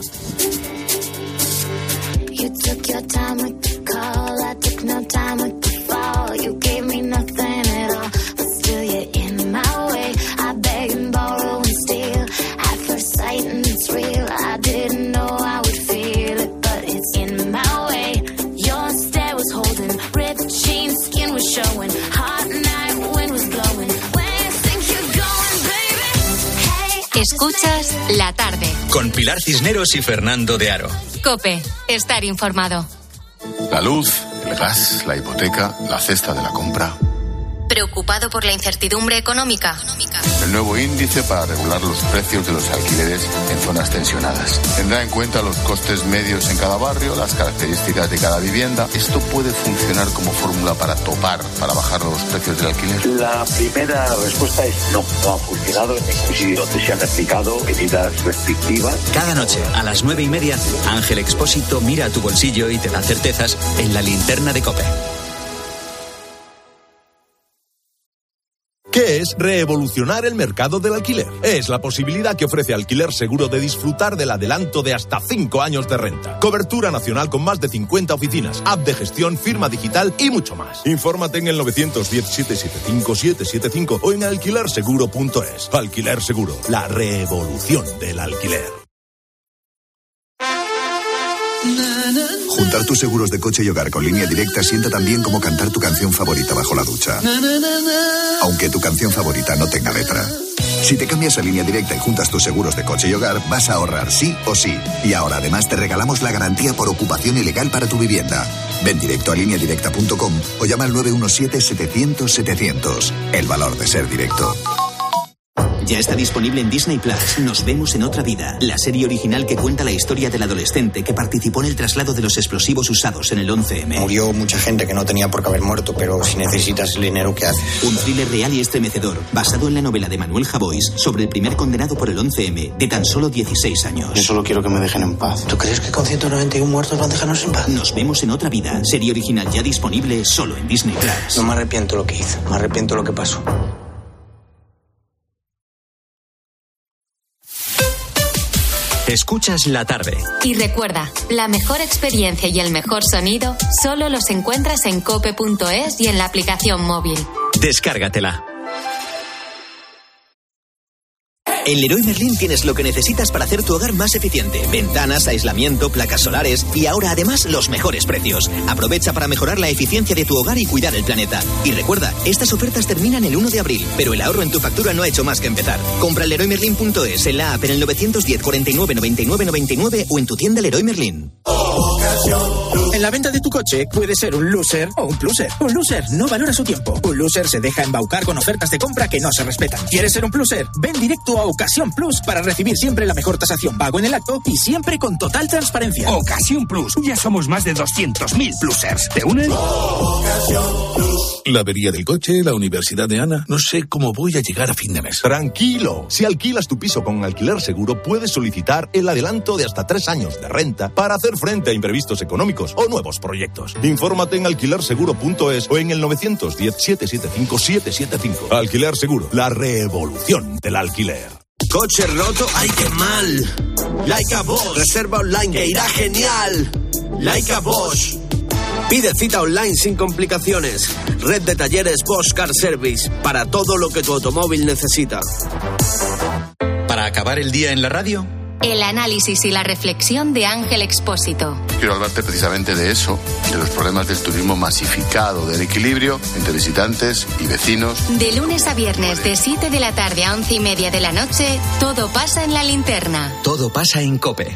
You took your time with the call, I took no time with the fall. You gave me nothing at all, but still you're in my way. I beg and borrow and steal at first sight, and it's real. I didn't know I would feel it, but it's in my way. Your stare was holding, ripped jeans, skin was showing. Hot night, wind was blowing. Where you think you're going, baby? Hey, Escuchas La Tarde. Con Pilar Cisneros y Fernando de Aro. COPE. Estar informado. La luz, el gas, la hipoteca, la cesta de la compra. ¿Preocupado por la incertidumbre económica? El nuevo índice para regular los precios de los alquileres en zonas tensionadas. Tendrá en cuenta los costes medios en cada barrio, las características de cada vivienda. ¿Esto puede funcionar como fórmula para bajar los precios del alquiler? La primera respuesta es no ha funcionado en ningún sitio donde se han aplicado medidas restrictivas. Cada noche, a las 9:30, Ángel Expósito mira a tu bolsillo y te da certezas en la linterna de COPE. ¿Qué es revolucionar el mercado del alquiler? Es la posibilidad que ofrece Alquiler Seguro de disfrutar del adelanto de hasta 5 años de renta. Cobertura nacional con más de 50 oficinas, app de gestión, firma digital y mucho más. Infórmate en el 910-775-775 o en alquilerseguro.es. Alquiler Seguro, la revolución del alquiler. Juntar tus seguros de coche y hogar con Línea Directa sienta tan bien como cantar tu canción favorita bajo la ducha. Aunque tu canción favorita no tenga letra. Si te cambias a Línea Directa y juntas tus seguros de coche y hogar, vas a ahorrar sí o sí. Y ahora además te regalamos la garantía por ocupación ilegal para tu vivienda. Ven directo a lineadirecta.com o llama al 917-700-700. El valor de ser directo. Ya está disponible en Disney Plus. Nos vemos en otra vida. La serie original que cuenta la historia del adolescente que participó en el traslado de los explosivos usados en el 11M. Murió mucha gente que no tenía por qué haber muerto, pero si necesitas el dinero, ¿qué haces? Un thriller real y estremecedor, basado en la novela de Manuel Javois sobre el primer condenado por el 11M, de tan solo 16 años. Yo solo quiero que me dejen en paz. ¿Tú crees que con 191 muertos van a dejarnos en paz? Nos vemos en otra vida. Serie original ya disponible solo en Disney Plus. No me arrepiento lo que hice, me arrepiento lo que pasó. Escuchas La Tarde. Y recuerda, la mejor experiencia y el mejor sonido solo los encuentras en cope.es y en la aplicación móvil. Descárgatela. En Leroy Merlin tienes lo que necesitas para hacer tu hogar más eficiente. Ventanas, aislamiento, placas solares y ahora además los mejores precios. Aprovecha para mejorar la eficiencia de tu hogar y cuidar el planeta. Y recuerda, estas ofertas terminan el 1 de abril, pero el ahorro en tu factura no ha hecho más que empezar. Compra en leroymerlin.es, en la app, en el 910 49 99 99 o en tu tienda Leroy Merlin. En la venta de tu coche puede ser un loser o un pluser. Un loser no valora su tiempo. Un loser se deja embaucar con ofertas de compra que no se respetan. ¿Quieres ser un pluser? Ven directo a Ocasión Plus para recibir siempre la mejor tasación pago en el acto y siempre con total transparencia. Ocasión Plus. Ya somos más de 200.000 plusers. ¿Te unes? La avería del coche, la universidad de Ana. No sé cómo voy a llegar a fin de mes. Tranquilo. Si alquilas tu piso con Alquiler Seguro, puedes solicitar el adelanto de hasta 3 años de renta para hacer frente a imprevistos económicos o nuevos proyectos. Infórmate en alquilerseguro.es o en el 910-775-775. Alquiler Seguro, la revolución del alquiler. Coche roto, ¡ay qué mal! Laika Bosch, reserva online que irá genial. Laika Bosch. Pide cita online sin complicaciones. Red de talleres Bosch Car Service para todo lo que tu automóvil necesita. Para acabar el día en la radio, El análisis y la reflexión de Ángel Expósito. Quiero hablarte precisamente de eso, de los problemas del turismo masificado, del equilibrio entre visitantes y vecinos. De lunes a viernes, de 7 de la tarde a 11:30 de la noche, todo pasa en la linterna. Todo pasa en COPE.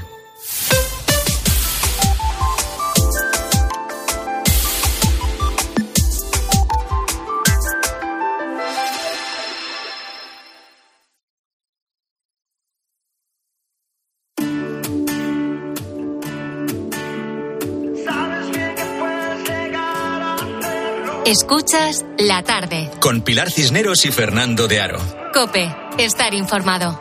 Escuchas La Tarde. Con Pilar Cisneros y Fernando de Aro. COPE. Estar informado.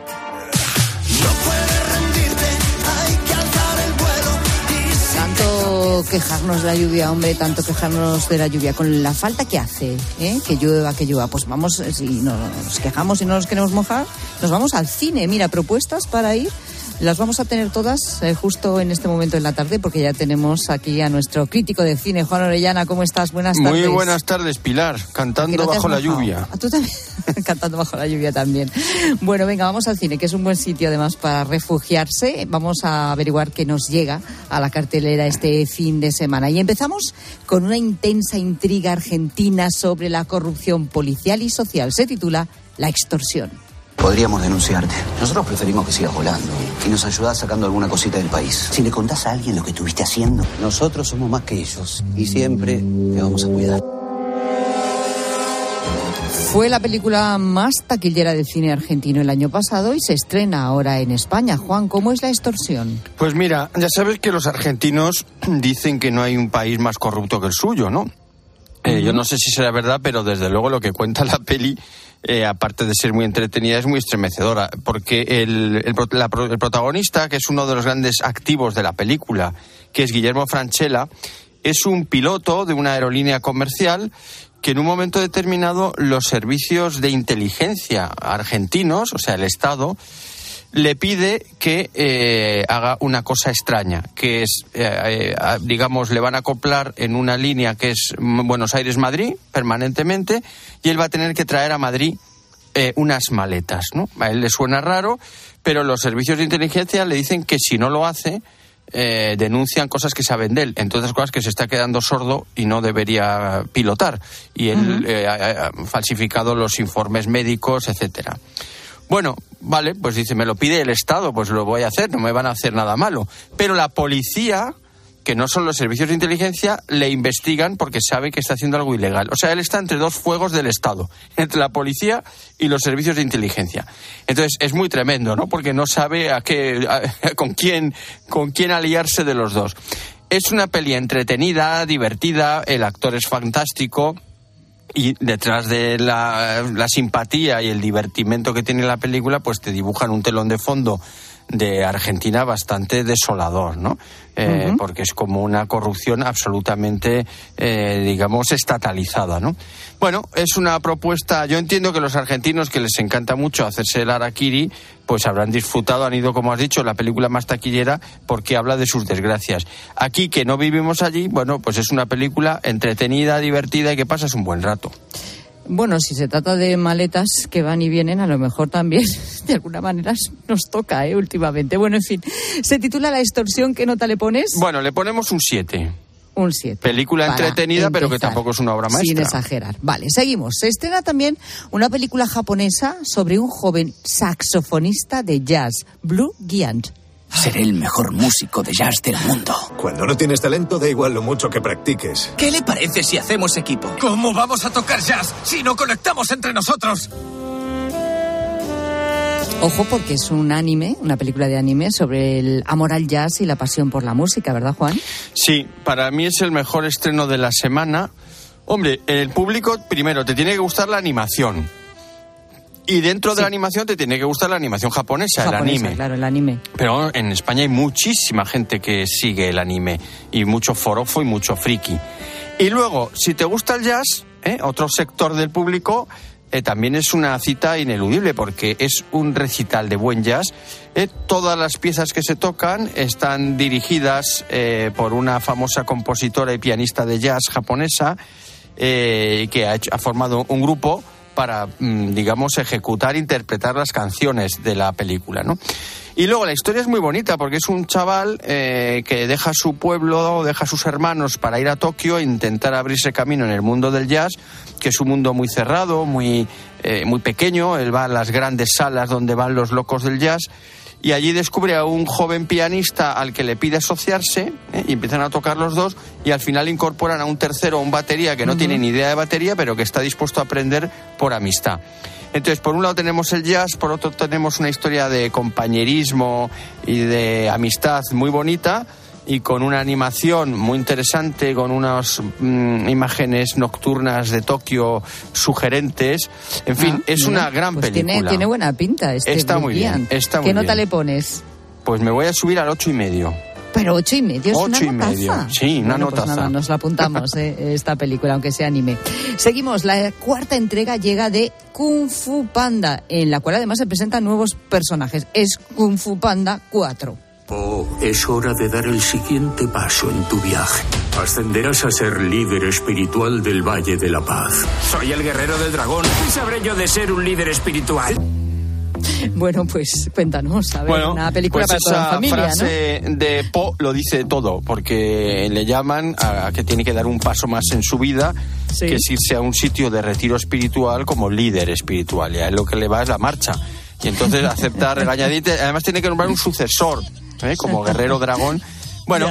Tanto quejarnos de la lluvia, hombre, tanto quejarnos de la lluvia, con la falta que hace, que llueva, pues vamos, si nos quejamos y no nos queremos mojar, nos vamos al cine. Mira, propuestas para ir, las vamos a tener todas justo en este momento en la tarde, porque ya tenemos aquí a nuestro crítico de cine, Juan Orellana. ¿Cómo estás? Buenas tardes. Muy buenas tardes, Pilar, cantando bajo la lluvia. Tú también, cantando bajo la lluvia también. Bueno, venga, vamos al cine, que es un buen sitio además para refugiarse. Vamos a averiguar qué nos llega a la cartelera este fin de semana. Y empezamos con una intensa intriga argentina sobre la corrupción policial y social. Se titula La extorsión. Podríamos denunciarte. Nosotros preferimos que sigas volando y nos ayudás sacando alguna cosita del país. Si le contás a alguien lo que estuviste haciendo, nosotros somos más que ellos y siempre te vamos a cuidar. Fue la película más taquillera del cine argentino el año pasado y se estrena ahora en España. Juan, ¿cómo es la extorsión? Pues mira, ya sabes que los argentinos dicen que no hay un país más corrupto que el suyo, ¿no? Yo no sé si será verdad, pero desde luego lo que cuenta la peli, aparte de ser muy entretenida, es muy estremecedora, porque el protagonista, que es uno de los grandes activos de la película, que es Guillermo Francella, es un piloto de una aerolínea comercial que en un momento determinado los servicios de inteligencia argentinos, o sea, el Estado, le pide que haga una cosa extraña, que es, digamos, le van a acoplar en una línea que es Buenos Aires-Madrid permanentemente, y él va a tener que traer a Madrid unas maletas, ¿no? A él le suena raro, pero los servicios de inteligencia le dicen que si no lo hace, denuncian cosas que saben de él, entre otras cosas que se está quedando sordo y no debería pilotar, y él ha falsificado los informes médicos, etcétera. Bueno, vale, pues dice, me lo pide el Estado, pues lo voy a hacer, no me van a hacer nada malo. Pero la policía, que no son los servicios de inteligencia, le investigan porque sabe que está haciendo algo ilegal. O sea, él está entre dos fuegos del Estado, entre la policía y los servicios de inteligencia. Entonces, es muy tremendo, ¿no? Porque no sabe con quién aliarse de los dos. Es una peli entretenida, divertida, el actor es fantástico. Y detrás de la simpatía y el divertimento que tiene la película, pues te dibujan un telón de fondo de Argentina bastante desolador, ¿no? Porque es como una corrupción absolutamente, digamos, estatalizada, ¿no? Bueno, es una propuesta. Yo entiendo que los argentinos, que les encanta mucho hacerse el harakiri, pues habrán disfrutado, han ido, como has dicho, la película más taquillera porque habla de sus desgracias. Aquí, que no vivimos allí, bueno, pues es una película entretenida, divertida y que pasas un buen rato. Bueno, si se trata de maletas que van y vienen, a lo mejor también, de alguna manera, nos toca, últimamente. Bueno, en fin, se titula La extorsión. ¿Qué nota le pones? Bueno, le ponemos un 7. Un 7. Película entretenida, pero que tampoco es una obra maestra. Sin exagerar. Vale, seguimos. Se estrena también una película japonesa sobre un joven saxofonista de jazz, Blue Giant. Seré el mejor músico de jazz del mundo. Cuando no tienes talento, da igual lo mucho que practiques. ¿Qué le parece si hacemos equipo? ¿Cómo vamos a tocar jazz si no conectamos entre nosotros? Ojo, porque es un anime, una película de anime sobre el amor al jazz y la pasión por la música, ¿verdad, Juan? Sí, para mí es el mejor estreno de la semana. Hombre, el público, primero, te tiene que gustar la animación. Y dentro de la animación te tiene que gustar la animación japonesa, el anime. Claro, el anime. Pero en España hay muchísima gente que sigue el anime, y mucho forofo y mucho friki. Y luego, si te gusta el jazz, otro sector del público, también es una cita ineludible, porque es un recital de buen jazz. Todas las piezas que se tocan están dirigidas por una famosa compositora y pianista de jazz japonesa, que ha formado un grupo para, digamos, interpretar las canciones de la película, ¿no? Y luego la historia es muy bonita porque es un chaval que deja su pueblo, deja sus hermanos para ir a Tokio e intentar abrirse camino en el mundo del jazz, que es un mundo muy cerrado, muy pequeño. Él va a las grandes salas donde van los locos del jazz, y allí descubre a un joven pianista al que le pide asociarse, y empiezan a tocar los dos, y al final incorporan a un tercero, un batería que no tiene ni idea de batería, pero que está dispuesto a aprender por amistad. Entonces, por un lado tenemos el jazz, por otro tenemos una historia de compañerismo y de amistad muy bonita, y con una animación muy interesante, con unas imágenes nocturnas de Tokio sugerentes. En fin, es una gran película. Tiene buena pinta Está muy bien. ¿Qué nota le pones? Pues me voy a subir al 8,5. Pero 8,5 es una notaza. Sí, una notaza. Pues nada, nos la apuntamos, esta película, aunque sea anime. Seguimos, la cuarta entrega llega de Kung Fu Panda, en la cual además se presentan nuevos personajes. Es Kung Fu Panda 4. Oh, es hora de dar el siguiente paso en tu viaje. Ascenderás a ser líder espiritual del Valle de la Paz. Soy el guerrero del dragón. ¿Qué sabré yo de ser un líder espiritual? Bueno, pues cuéntanos, a ver, una película pues para toda la familia, ¿no? Esa frase de Po lo dice todo, porque le llaman a que tiene que dar un paso más en su vida, que es irse a un sitio de retiro espiritual como líder espiritual, y a él lo que le va es la marcha. Y entonces acepta regañadita, además tiene que nombrar un sucesor, como guerrero dragón. Bueno,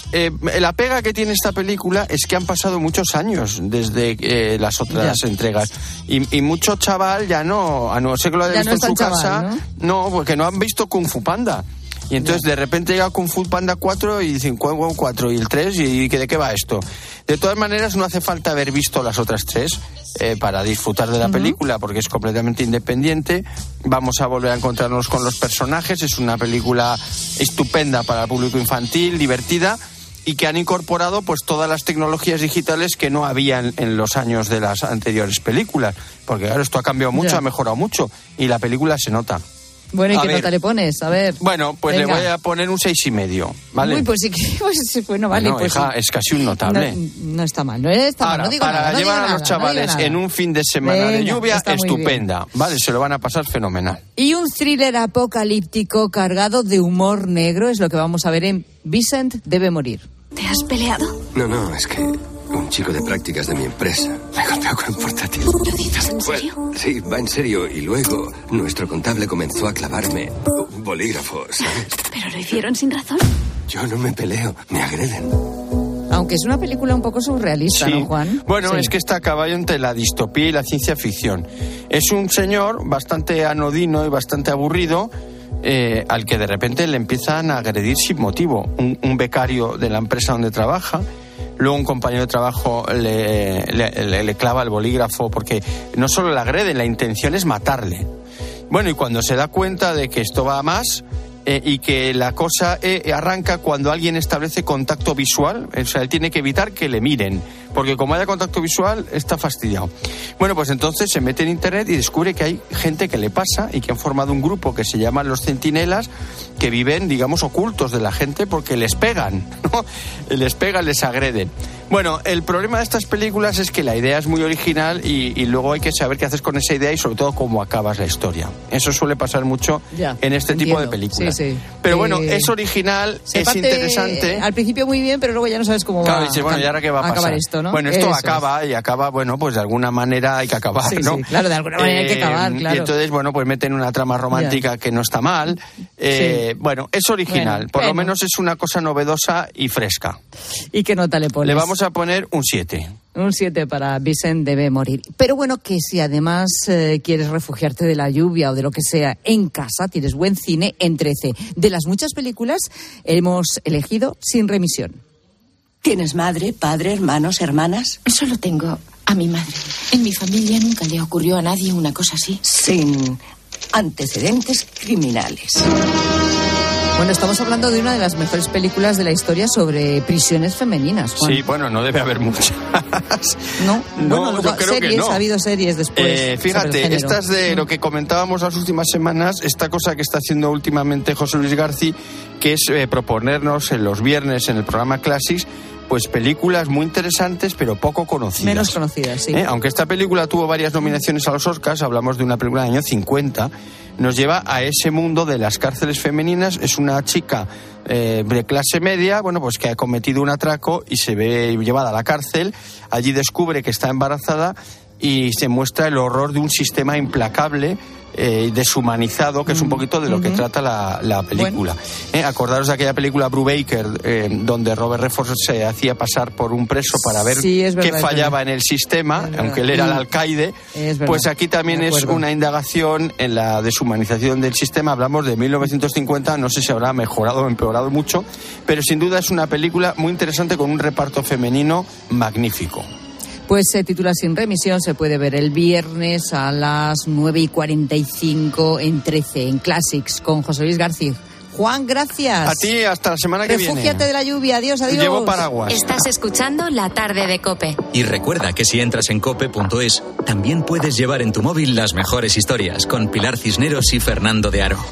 la pega que tiene esta película es que han pasado muchos años desde las otras entregas. Y mucho chaval ya no, a no ser que lo haya visto en su casa, ¿no? Porque no han visto Kung Fu Panda. Y entonces de repente llega Kung Fu Panda 4 y dicen 4 y el 3 y ¿de qué va esto? De todas maneras no hace falta haber visto las otras 3 para disfrutar de la película, porque es completamente independiente. Vamos a volver a encontrarnos con los personajes. Es una película estupenda para el público infantil, divertida, y que han incorporado pues todas las tecnologías digitales que no habían en los años de las anteriores películas, porque claro, esto ha cambiado mucho, ha mejorado mucho y la película se nota. Bueno, ¿y qué nota le pones? A ver. Bueno, pues venga, le voy a poner un 6,5, ¿vale? Uy, pues sí que... bueno, vale. Bueno, pues hija, es casi un notable. No está mal, no está mal, no digo para nada. Llevar a los chavales en un fin de semana de lluvia, estupenda, ¿vale? Se lo van a pasar fenomenal. Y un thriller apocalíptico cargado de humor negro es lo que vamos a ver en Vincent debe morir. ¿Te has peleado? No, es que... un chico de prácticas de mi empresa me golpeó con un portátil. ¿Lo dices en serio? Sí, va en serio. Y luego nuestro contable comenzó a clavarme bolígrafos, ¿sabes? ¿Pero lo hicieron sin razón? Yo no me peleo, me agreden. Aunque es una película un poco surrealista, ¿no, Juan? Bueno, es que está a caballo entre la distopía y la ciencia ficción. Es un señor bastante anodino y bastante aburrido, al que de repente le empiezan a agredir sin motivo. Un becario de la empresa donde trabaja. Luego un compañero de trabajo le clava el bolígrafo porque no solo le agrede, la intención es matarle. Bueno, y cuando se da cuenta de que esto va a más y que la cosa arranca cuando alguien establece contacto visual, o sea, él tiene que evitar que le miren, porque como haya contacto visual está fastidiado. Bueno, pues entonces se mete en internet y descubre que hay gente que le pasa y que han formado un grupo que se llama los centinelas, que viven, digamos, ocultos de la gente porque les pegan, ¿no? Les pegan, les agreden. Bueno, el problema de estas películas es que la idea es muy original y luego hay que saber qué haces con esa idea y sobre todo cómo acabas la historia. Eso suele pasar mucho en este tipo de películas. Sí. Pero bueno, es original, es interesante. Al principio muy bien, pero luego ya no sabes cómo va dice, bueno, ¿y ahora qué va a pasar? Acabar esto, ¿no? Bueno, esto acaba, bueno, pues de alguna manera hay que acabar, ¿no? Sí, claro, de alguna manera hay que acabar, claro. Y entonces, bueno, pues meten una trama romántica que no está mal. Bueno, es original, por lo menos es una cosa novedosa y fresca. ¿Y qué nota le pones? Le vamos a poner un 7. Un 7 para Vincent debe morir. Pero bueno, que si además quieres refugiarte de la lluvia o de lo que sea en casa, tienes buen cine en 13. De las muchas películas hemos elegido Sin Remisión. ¿Tienes madre, padre, hermanos, hermanas? Solo tengo a mi madre. En mi familia nunca le ocurrió a nadie una cosa así. Sin antecedentes criminales. Bueno, estamos hablando de una de las mejores películas de la historia sobre prisiones femeninas, Juan. Sí, bueno, no debe haber muchas. No, bueno, yo creo series, que no. Ha habido series después. Fíjate, estas de lo que comentábamos las últimas semanas, esta cosa que está haciendo últimamente José Luis García, que es proponernos en los viernes en el programa Classics, pues películas muy interesantes pero poco conocidas. Menos conocidas, sí. Aunque esta película tuvo varias nominaciones a los Oscars, hablamos de una película del año 50, nos lleva a ese mundo de las cárceles femeninas. Es una chica de clase media, bueno, pues que ha cometido un atraco y se ve llevada a la cárcel. Allí descubre que está embarazada y se muestra el horror de un sistema implacable, deshumanizado, que es un poquito de lo que trata la película. Bueno. Acordaros de aquella película Brubaker, donde Robert Redford se hacía pasar por un preso para ver qué fallaba en el sistema, aunque él era el alcaide. Pues aquí también es una indagación en la deshumanización del sistema. Hablamos de 1950, no sé si habrá mejorado o empeorado mucho, pero sin duda es una película muy interesante con un reparto femenino magnífico. Pues se titula Sin remisión, se puede ver el viernes a las 9:45 en 13, en Classics, con José Luis García. Juan, gracias. A ti, hasta la semana que viene. Refúgiate de la lluvia, adiós. Llevo paraguas. Estás escuchando La Tarde de COPE. Y recuerda que si entras en cope.es, también puedes llevar en tu móvil las mejores historias con Pilar Cisneros y Fernando de Aro.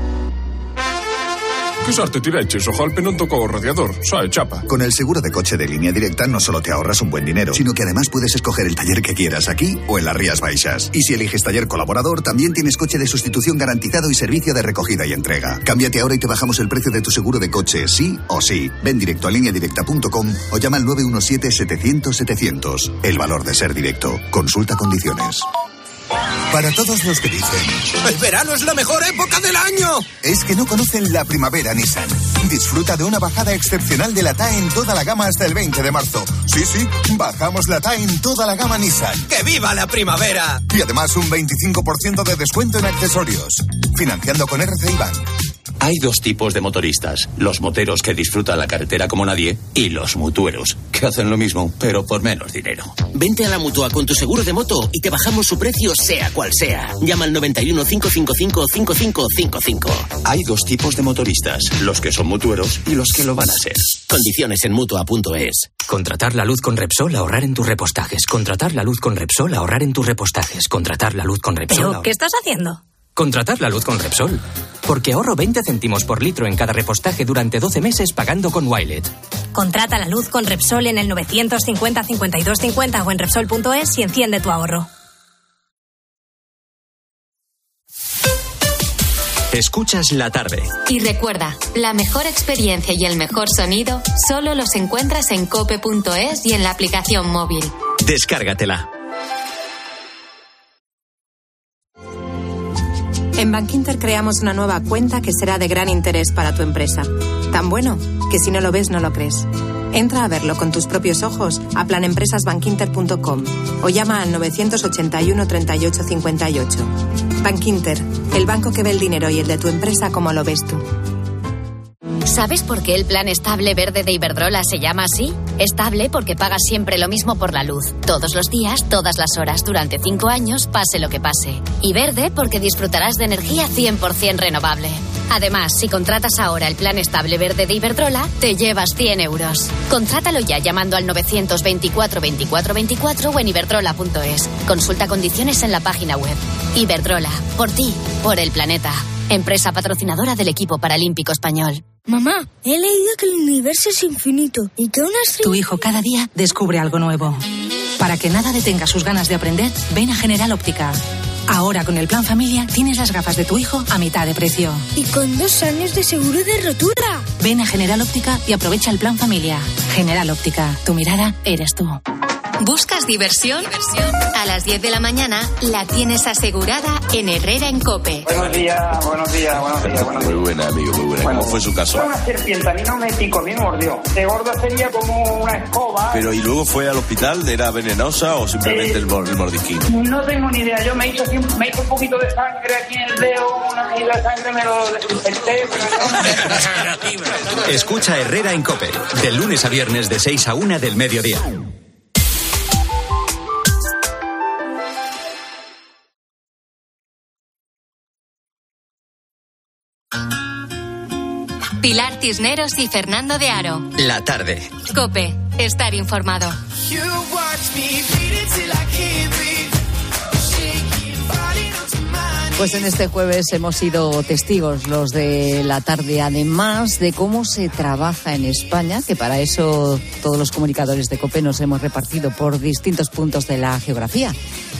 Pisarte tireches, ojalá non tocó radiador, sae chapa. Con el seguro de coche de Línea Directa no solo te ahorras un buen dinero, sino que además puedes escoger el taller que quieras aquí o en las Rías Baixas. Y si eliges taller colaborador, también tienes coche de sustitución garantizado y servicio de recogida y entrega. Cámbiate ahora y te bajamos el precio de tu seguro de coche, sí o sí. Ven directo a lineadirecta.com o llama al 917-700-700. El valor de ser directo. Consulta condiciones. Para todos los que dicen ¡el verano es la mejor época del año! Es que no conocen la primavera Nissan. Disfruta de una bajada excepcional de la TAE en toda la gama hasta el 20 de marzo. Sí, bajamos la TAE en toda la gama Nissan. ¡Que viva la primavera! Y además un 25% de descuento en accesorios. Financiando con RCI Bank. Hay dos tipos de motoristas, los moteros que disfrutan la carretera como nadie y los mutueros, que hacen lo mismo, pero por menos dinero. Vente a la Mutua con tu seguro de moto y te bajamos su precio sea cual sea. Llama al 91 555 5555. Hay dos tipos de motoristas, los que son mutueros y los que lo van a ser. Condiciones en Mutua.es. Contratar la luz con Repsol, ahorrar en tus repostajes. Contratar la luz con Repsol, ahorrar en tus repostajes. Contratar la luz con Repsol. ¿Pero qué estás haciendo? Contratar la luz con Repsol. Porque ahorro 20 céntimos por litro en cada repostaje durante 12 meses pagando con Wilet. Contrata la luz con Repsol en el 950 52 50 o en Repsol.es y enciende tu ahorro. Escuchas La Tarde. Y recuerda, la mejor experiencia y el mejor sonido solo los encuentras en cope.es y en la aplicación móvil. Descárgatela. En Bankinter creamos una nueva cuenta que será de gran interés para tu empresa. Tan bueno que si no lo ves, no lo crees. Entra a verlo con tus propios ojos a planempresasbankinter.com o llama al 981 38 58. Bankinter, el banco que ve el dinero y el de tu empresa como lo ves tú. ¿Sabes por qué el plan estable verde de Iberdrola se llama así? Estable porque pagas siempre lo mismo por la luz. Todos los días, todas las horas, durante 5 años, pase lo que pase. Y verde porque disfrutarás de energía 100% renovable. Además, si contratas ahora el plan estable verde de Iberdrola, te llevas 100 euros. Contrátalo ya llamando al 924 24 24 o en iberdrola.es. Consulta condiciones en la página web. Iberdrola, por ti, por el planeta. Empresa patrocinadora del equipo paralímpico español. Mamá, he leído que el universo es infinito y que una estrella... Tu hijo cada día descubre algo nuevo. Para que nada detenga sus ganas de aprender, ven a General Óptica. Ahora con el Plan Familia tienes las gafas de tu hijo a mitad de precio. Y con 2 años de seguro de rotura. Ven a General Óptica y aprovecha el Plan Familia. General Óptica, tu mirada eres tú. ¿Buscas diversión? A las 10 de la mañana la tienes asegurada en Herrera en COPE. Buenos días. Muy buena, amigo, muy buena. Bueno, ¿cómo fue su caso? Fue una serpiente, a mí no me picó, a mí me mordió. De gordo sería como una escoba. Pero ¿y luego fue al hospital? ¿Era venenosa o simplemente el mordisquín? No tengo ni idea, yo me hizo un poquito de sangre aquí en el dedo y la sangre me lo desinfecté. Escucha Herrera en COPE, de lunes a viernes de 6 a 1 del mediodía. Pilar Cisneros y Fernando de Aro. La Tarde. COPE, estar informado. Pues en este jueves hemos sido testigos los de La Tarde, además de cómo se trabaja en España, que para eso todos los comunicadores de COPE nos hemos repartido por distintos puntos de la geografía.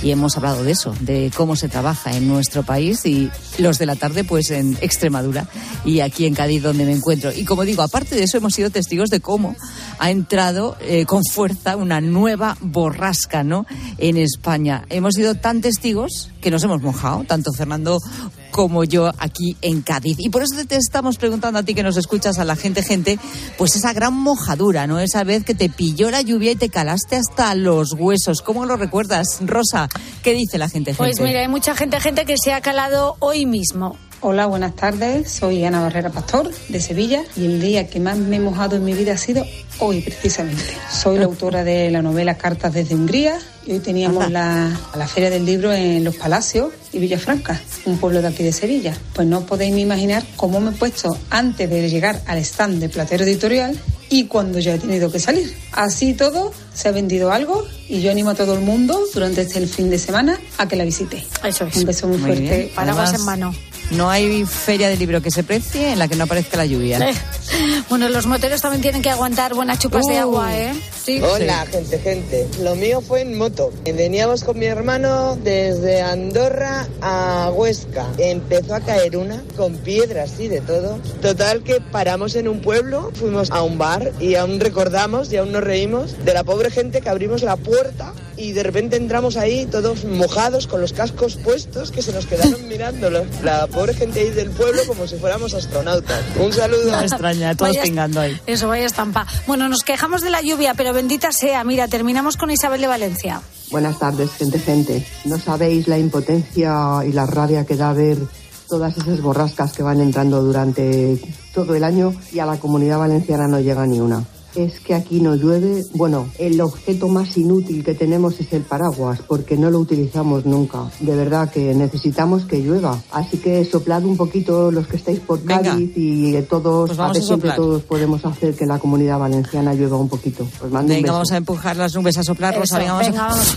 y hemos hablado de eso, de cómo se trabaja en nuestro país, y los de la tarde pues en Extremadura y aquí en Cádiz donde me encuentro. Y como digo, aparte de eso hemos sido testigos de cómo ha entrado con fuerza una nueva borrasca, ¿no?, en España. Hemos sido tan testigos que nos hemos mojado, tanto Fernando como yo aquí en Cádiz. Y por eso te estamos preguntando a ti que nos escuchas, a la gente, pues esa gran mojadura, ¿no? Esa vez que te pilló la lluvia y te calaste hasta los huesos. ¿Cómo lo recuerdas, Rosa? ¿Qué dice la gente? Pues mira, hay mucha gente que se ha calado hoy mismo. Hola, buenas tardes. Soy Ana Barrera Pastor, de Sevilla, y el día que más me he mojado en mi vida ha sido hoy, precisamente. Soy la autora de la novela Cartas desde Hungría, y hoy teníamos la Feria del Libro en Los Palacios y Villafranca, un pueblo de aquí de Sevilla. Pues no podéis ni imaginar cómo me he puesto antes de llegar al stand de Platero Editorial y cuando ya he tenido que salir. Así todo, se ha vendido algo y yo animo a todo el mundo durante el fin de semana a que la visite. Eso es. Un beso muy fuerte. Bien. Paraguas en mano. No hay feria de libro que se precie en la que no aparezca la lluvia. Bueno, los moteros también tienen que aguantar buenas chupas de agua, ¿eh? Sí. Hola, gente. Lo mío fue en moto. Veníamos con mi hermano desde Andorra a Huesca. Empezó a caer una con piedras y de todo. Total que paramos en un pueblo, fuimos a un bar y aún recordamos y aún nos reímos de la pobre gente que abrimos la puerta y de repente entramos ahí todos mojados con los cascos puestos que se nos quedaron mirando la pobre gente ahí del pueblo como si fuéramos astronautas. Un saludo. No me extraña, todos pingando ahí. Eso, vaya estampa. Bueno, nos quejamos de la lluvia, pero bendita sea. Mira, terminamos con Isabel de Valencia. Buenas tardes, gente. No sabéis la impotencia y la rabia que da ver todas esas borrascas que van entrando durante todo el año y a la Comunidad Valenciana no llega ni una. Es que aquí no llueve. Bueno, el objeto más inútil que tenemos es el paraguas, porque no lo utilizamos nunca. De verdad que necesitamos que llueva. Así que soplad un poquito los que estáis por Cádiz y todos, pues a ver si entre todos podemos hacer que la Comunidad Valenciana llueva un poquito. Pues mando un beso. Vamos a empujar las nubes, a soplar, Rosa. Vamos.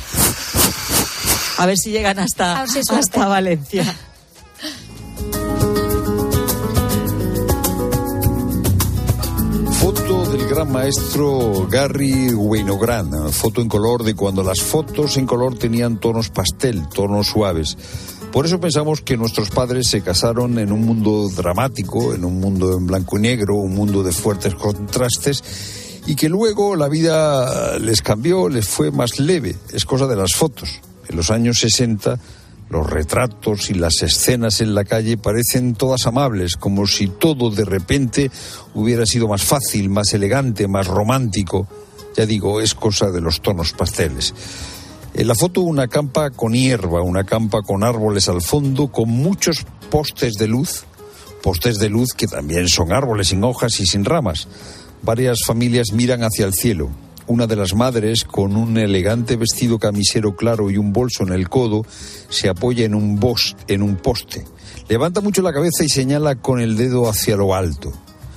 A ver si llegan hasta Valencia. Foto del gran maestro Garry Winogrand, foto en color de cuando las fotos en color tenían tonos pastel, tonos suaves. Por eso pensamos que nuestros padres se casaron en un mundo dramático, en un mundo en blanco y negro, un mundo de fuertes contrastes, y que luego la vida les cambió, les fue más leve. Es cosa de las fotos. En los años 60... los retratos y las escenas en la calle parecen todas amables, como si todo de repente hubiera sido más fácil, más elegante, más romántico. Ya digo, es cosa de los tonos pasteles. En la foto una campa con hierba, una campa con árboles al fondo, con muchos postes de luz que también son árboles sin hojas y sin ramas. Varias familias miran hacia el cielo. Una de las madres, con un elegante vestido camisero claro y un bolso en el codo, se apoya en un poste. Levanta mucho la cabeza y señala con el dedo hacia lo alto.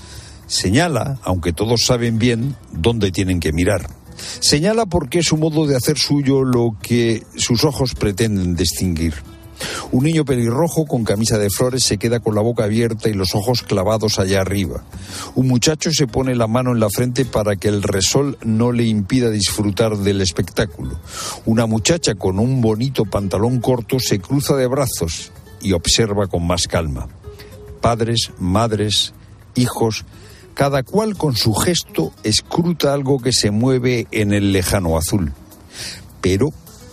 Señala, aunque todos saben bien, dónde tienen que mirar. Señala porque es su modo de hacer suyo lo que sus ojos pretenden distinguir. Un niño pelirrojo con camisa de flores se queda con la boca abierta y los ojos clavados allá arriba. Un muchacho se pone la mano en la frente para que el resol no le impida disfrutar del espectáculo. Una muchacha con un bonito pantalón corto se cruza de brazos y observa con más calma. Padres, madres, hijos, cada cual con su gesto escruta algo que se mueve en el lejano azul. Pero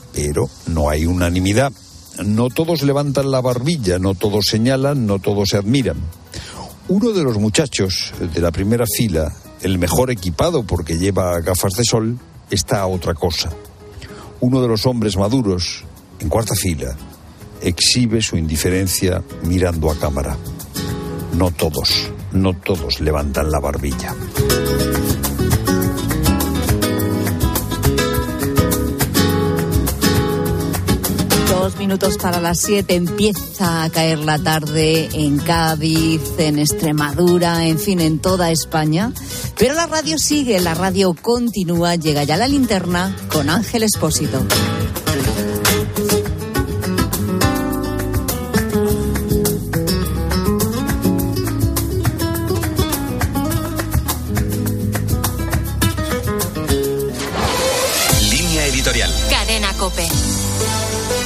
no hay unanimidad. No todos levantan la barbilla, no todos señalan, no todos se admiran. Uno de los muchachos de la primera fila, el mejor equipado porque lleva gafas de sol, está a otra cosa. Uno de los hombres maduros, en cuarta fila, exhibe su indiferencia mirando a cámara. No todos levantan la barbilla. 2 minutos para las 7, empieza a caer la tarde en Cádiz, en Extremadura, en fin, en toda España. Pero la radio sigue, la radio continúa, llega ya la linterna con Ángel Expósito. Línea editorial. Cadena COPE.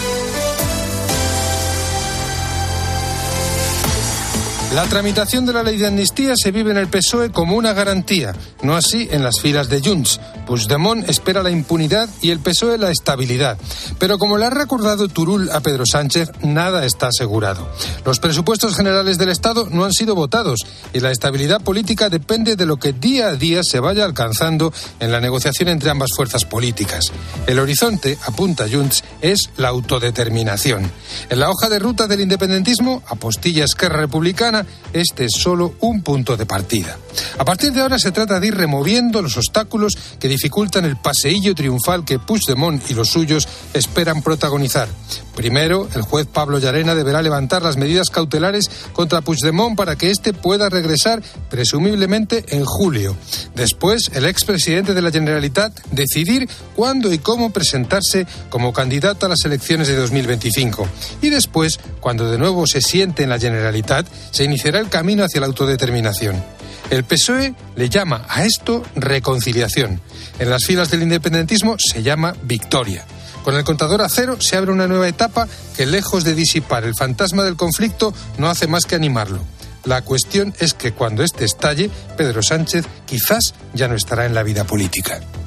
La tramitación de la ley de amnistía se vive en el PSOE como una garantía, no así en las filas de Junts. Puigdemont espera la impunidad y el PSOE la estabilidad. Pero como le ha recordado Turull a Pedro Sánchez, nada está asegurado. Los presupuestos generales del Estado no han sido votados y la estabilidad política depende de lo que día a día se vaya alcanzando en la negociación entre ambas fuerzas políticas. El horizonte, apunta Junts, es la autodeterminación. En la hoja de ruta del independentismo, apostilla Esquerra Republicana, este es solo un punto de partida. A partir de ahora se trata de ir removiendo los obstáculos que dificultan el paseillo triunfal que Puigdemont y los suyos esperan protagonizar. Primero, el juez Pablo Llarena deberá levantar las medidas cautelares contra Puigdemont para que éste pueda regresar, presumiblemente en julio. Después, el expresidente de la Generalitat decidir cuándo y cómo presentarse como candidato a las elecciones de 2025. Y después, cuando de nuevo se siente en la Generalitat, se iniciará el camino hacia la autodeterminación. El PSOE le llama a esto reconciliación. En las filas del independentismo se llama victoria. Con el contador a cero se abre una nueva etapa que, lejos de disipar el fantasma del conflicto, no hace más que animarlo. La cuestión es que cuando este estalle, Pedro Sánchez quizás ya no estará en la vida política.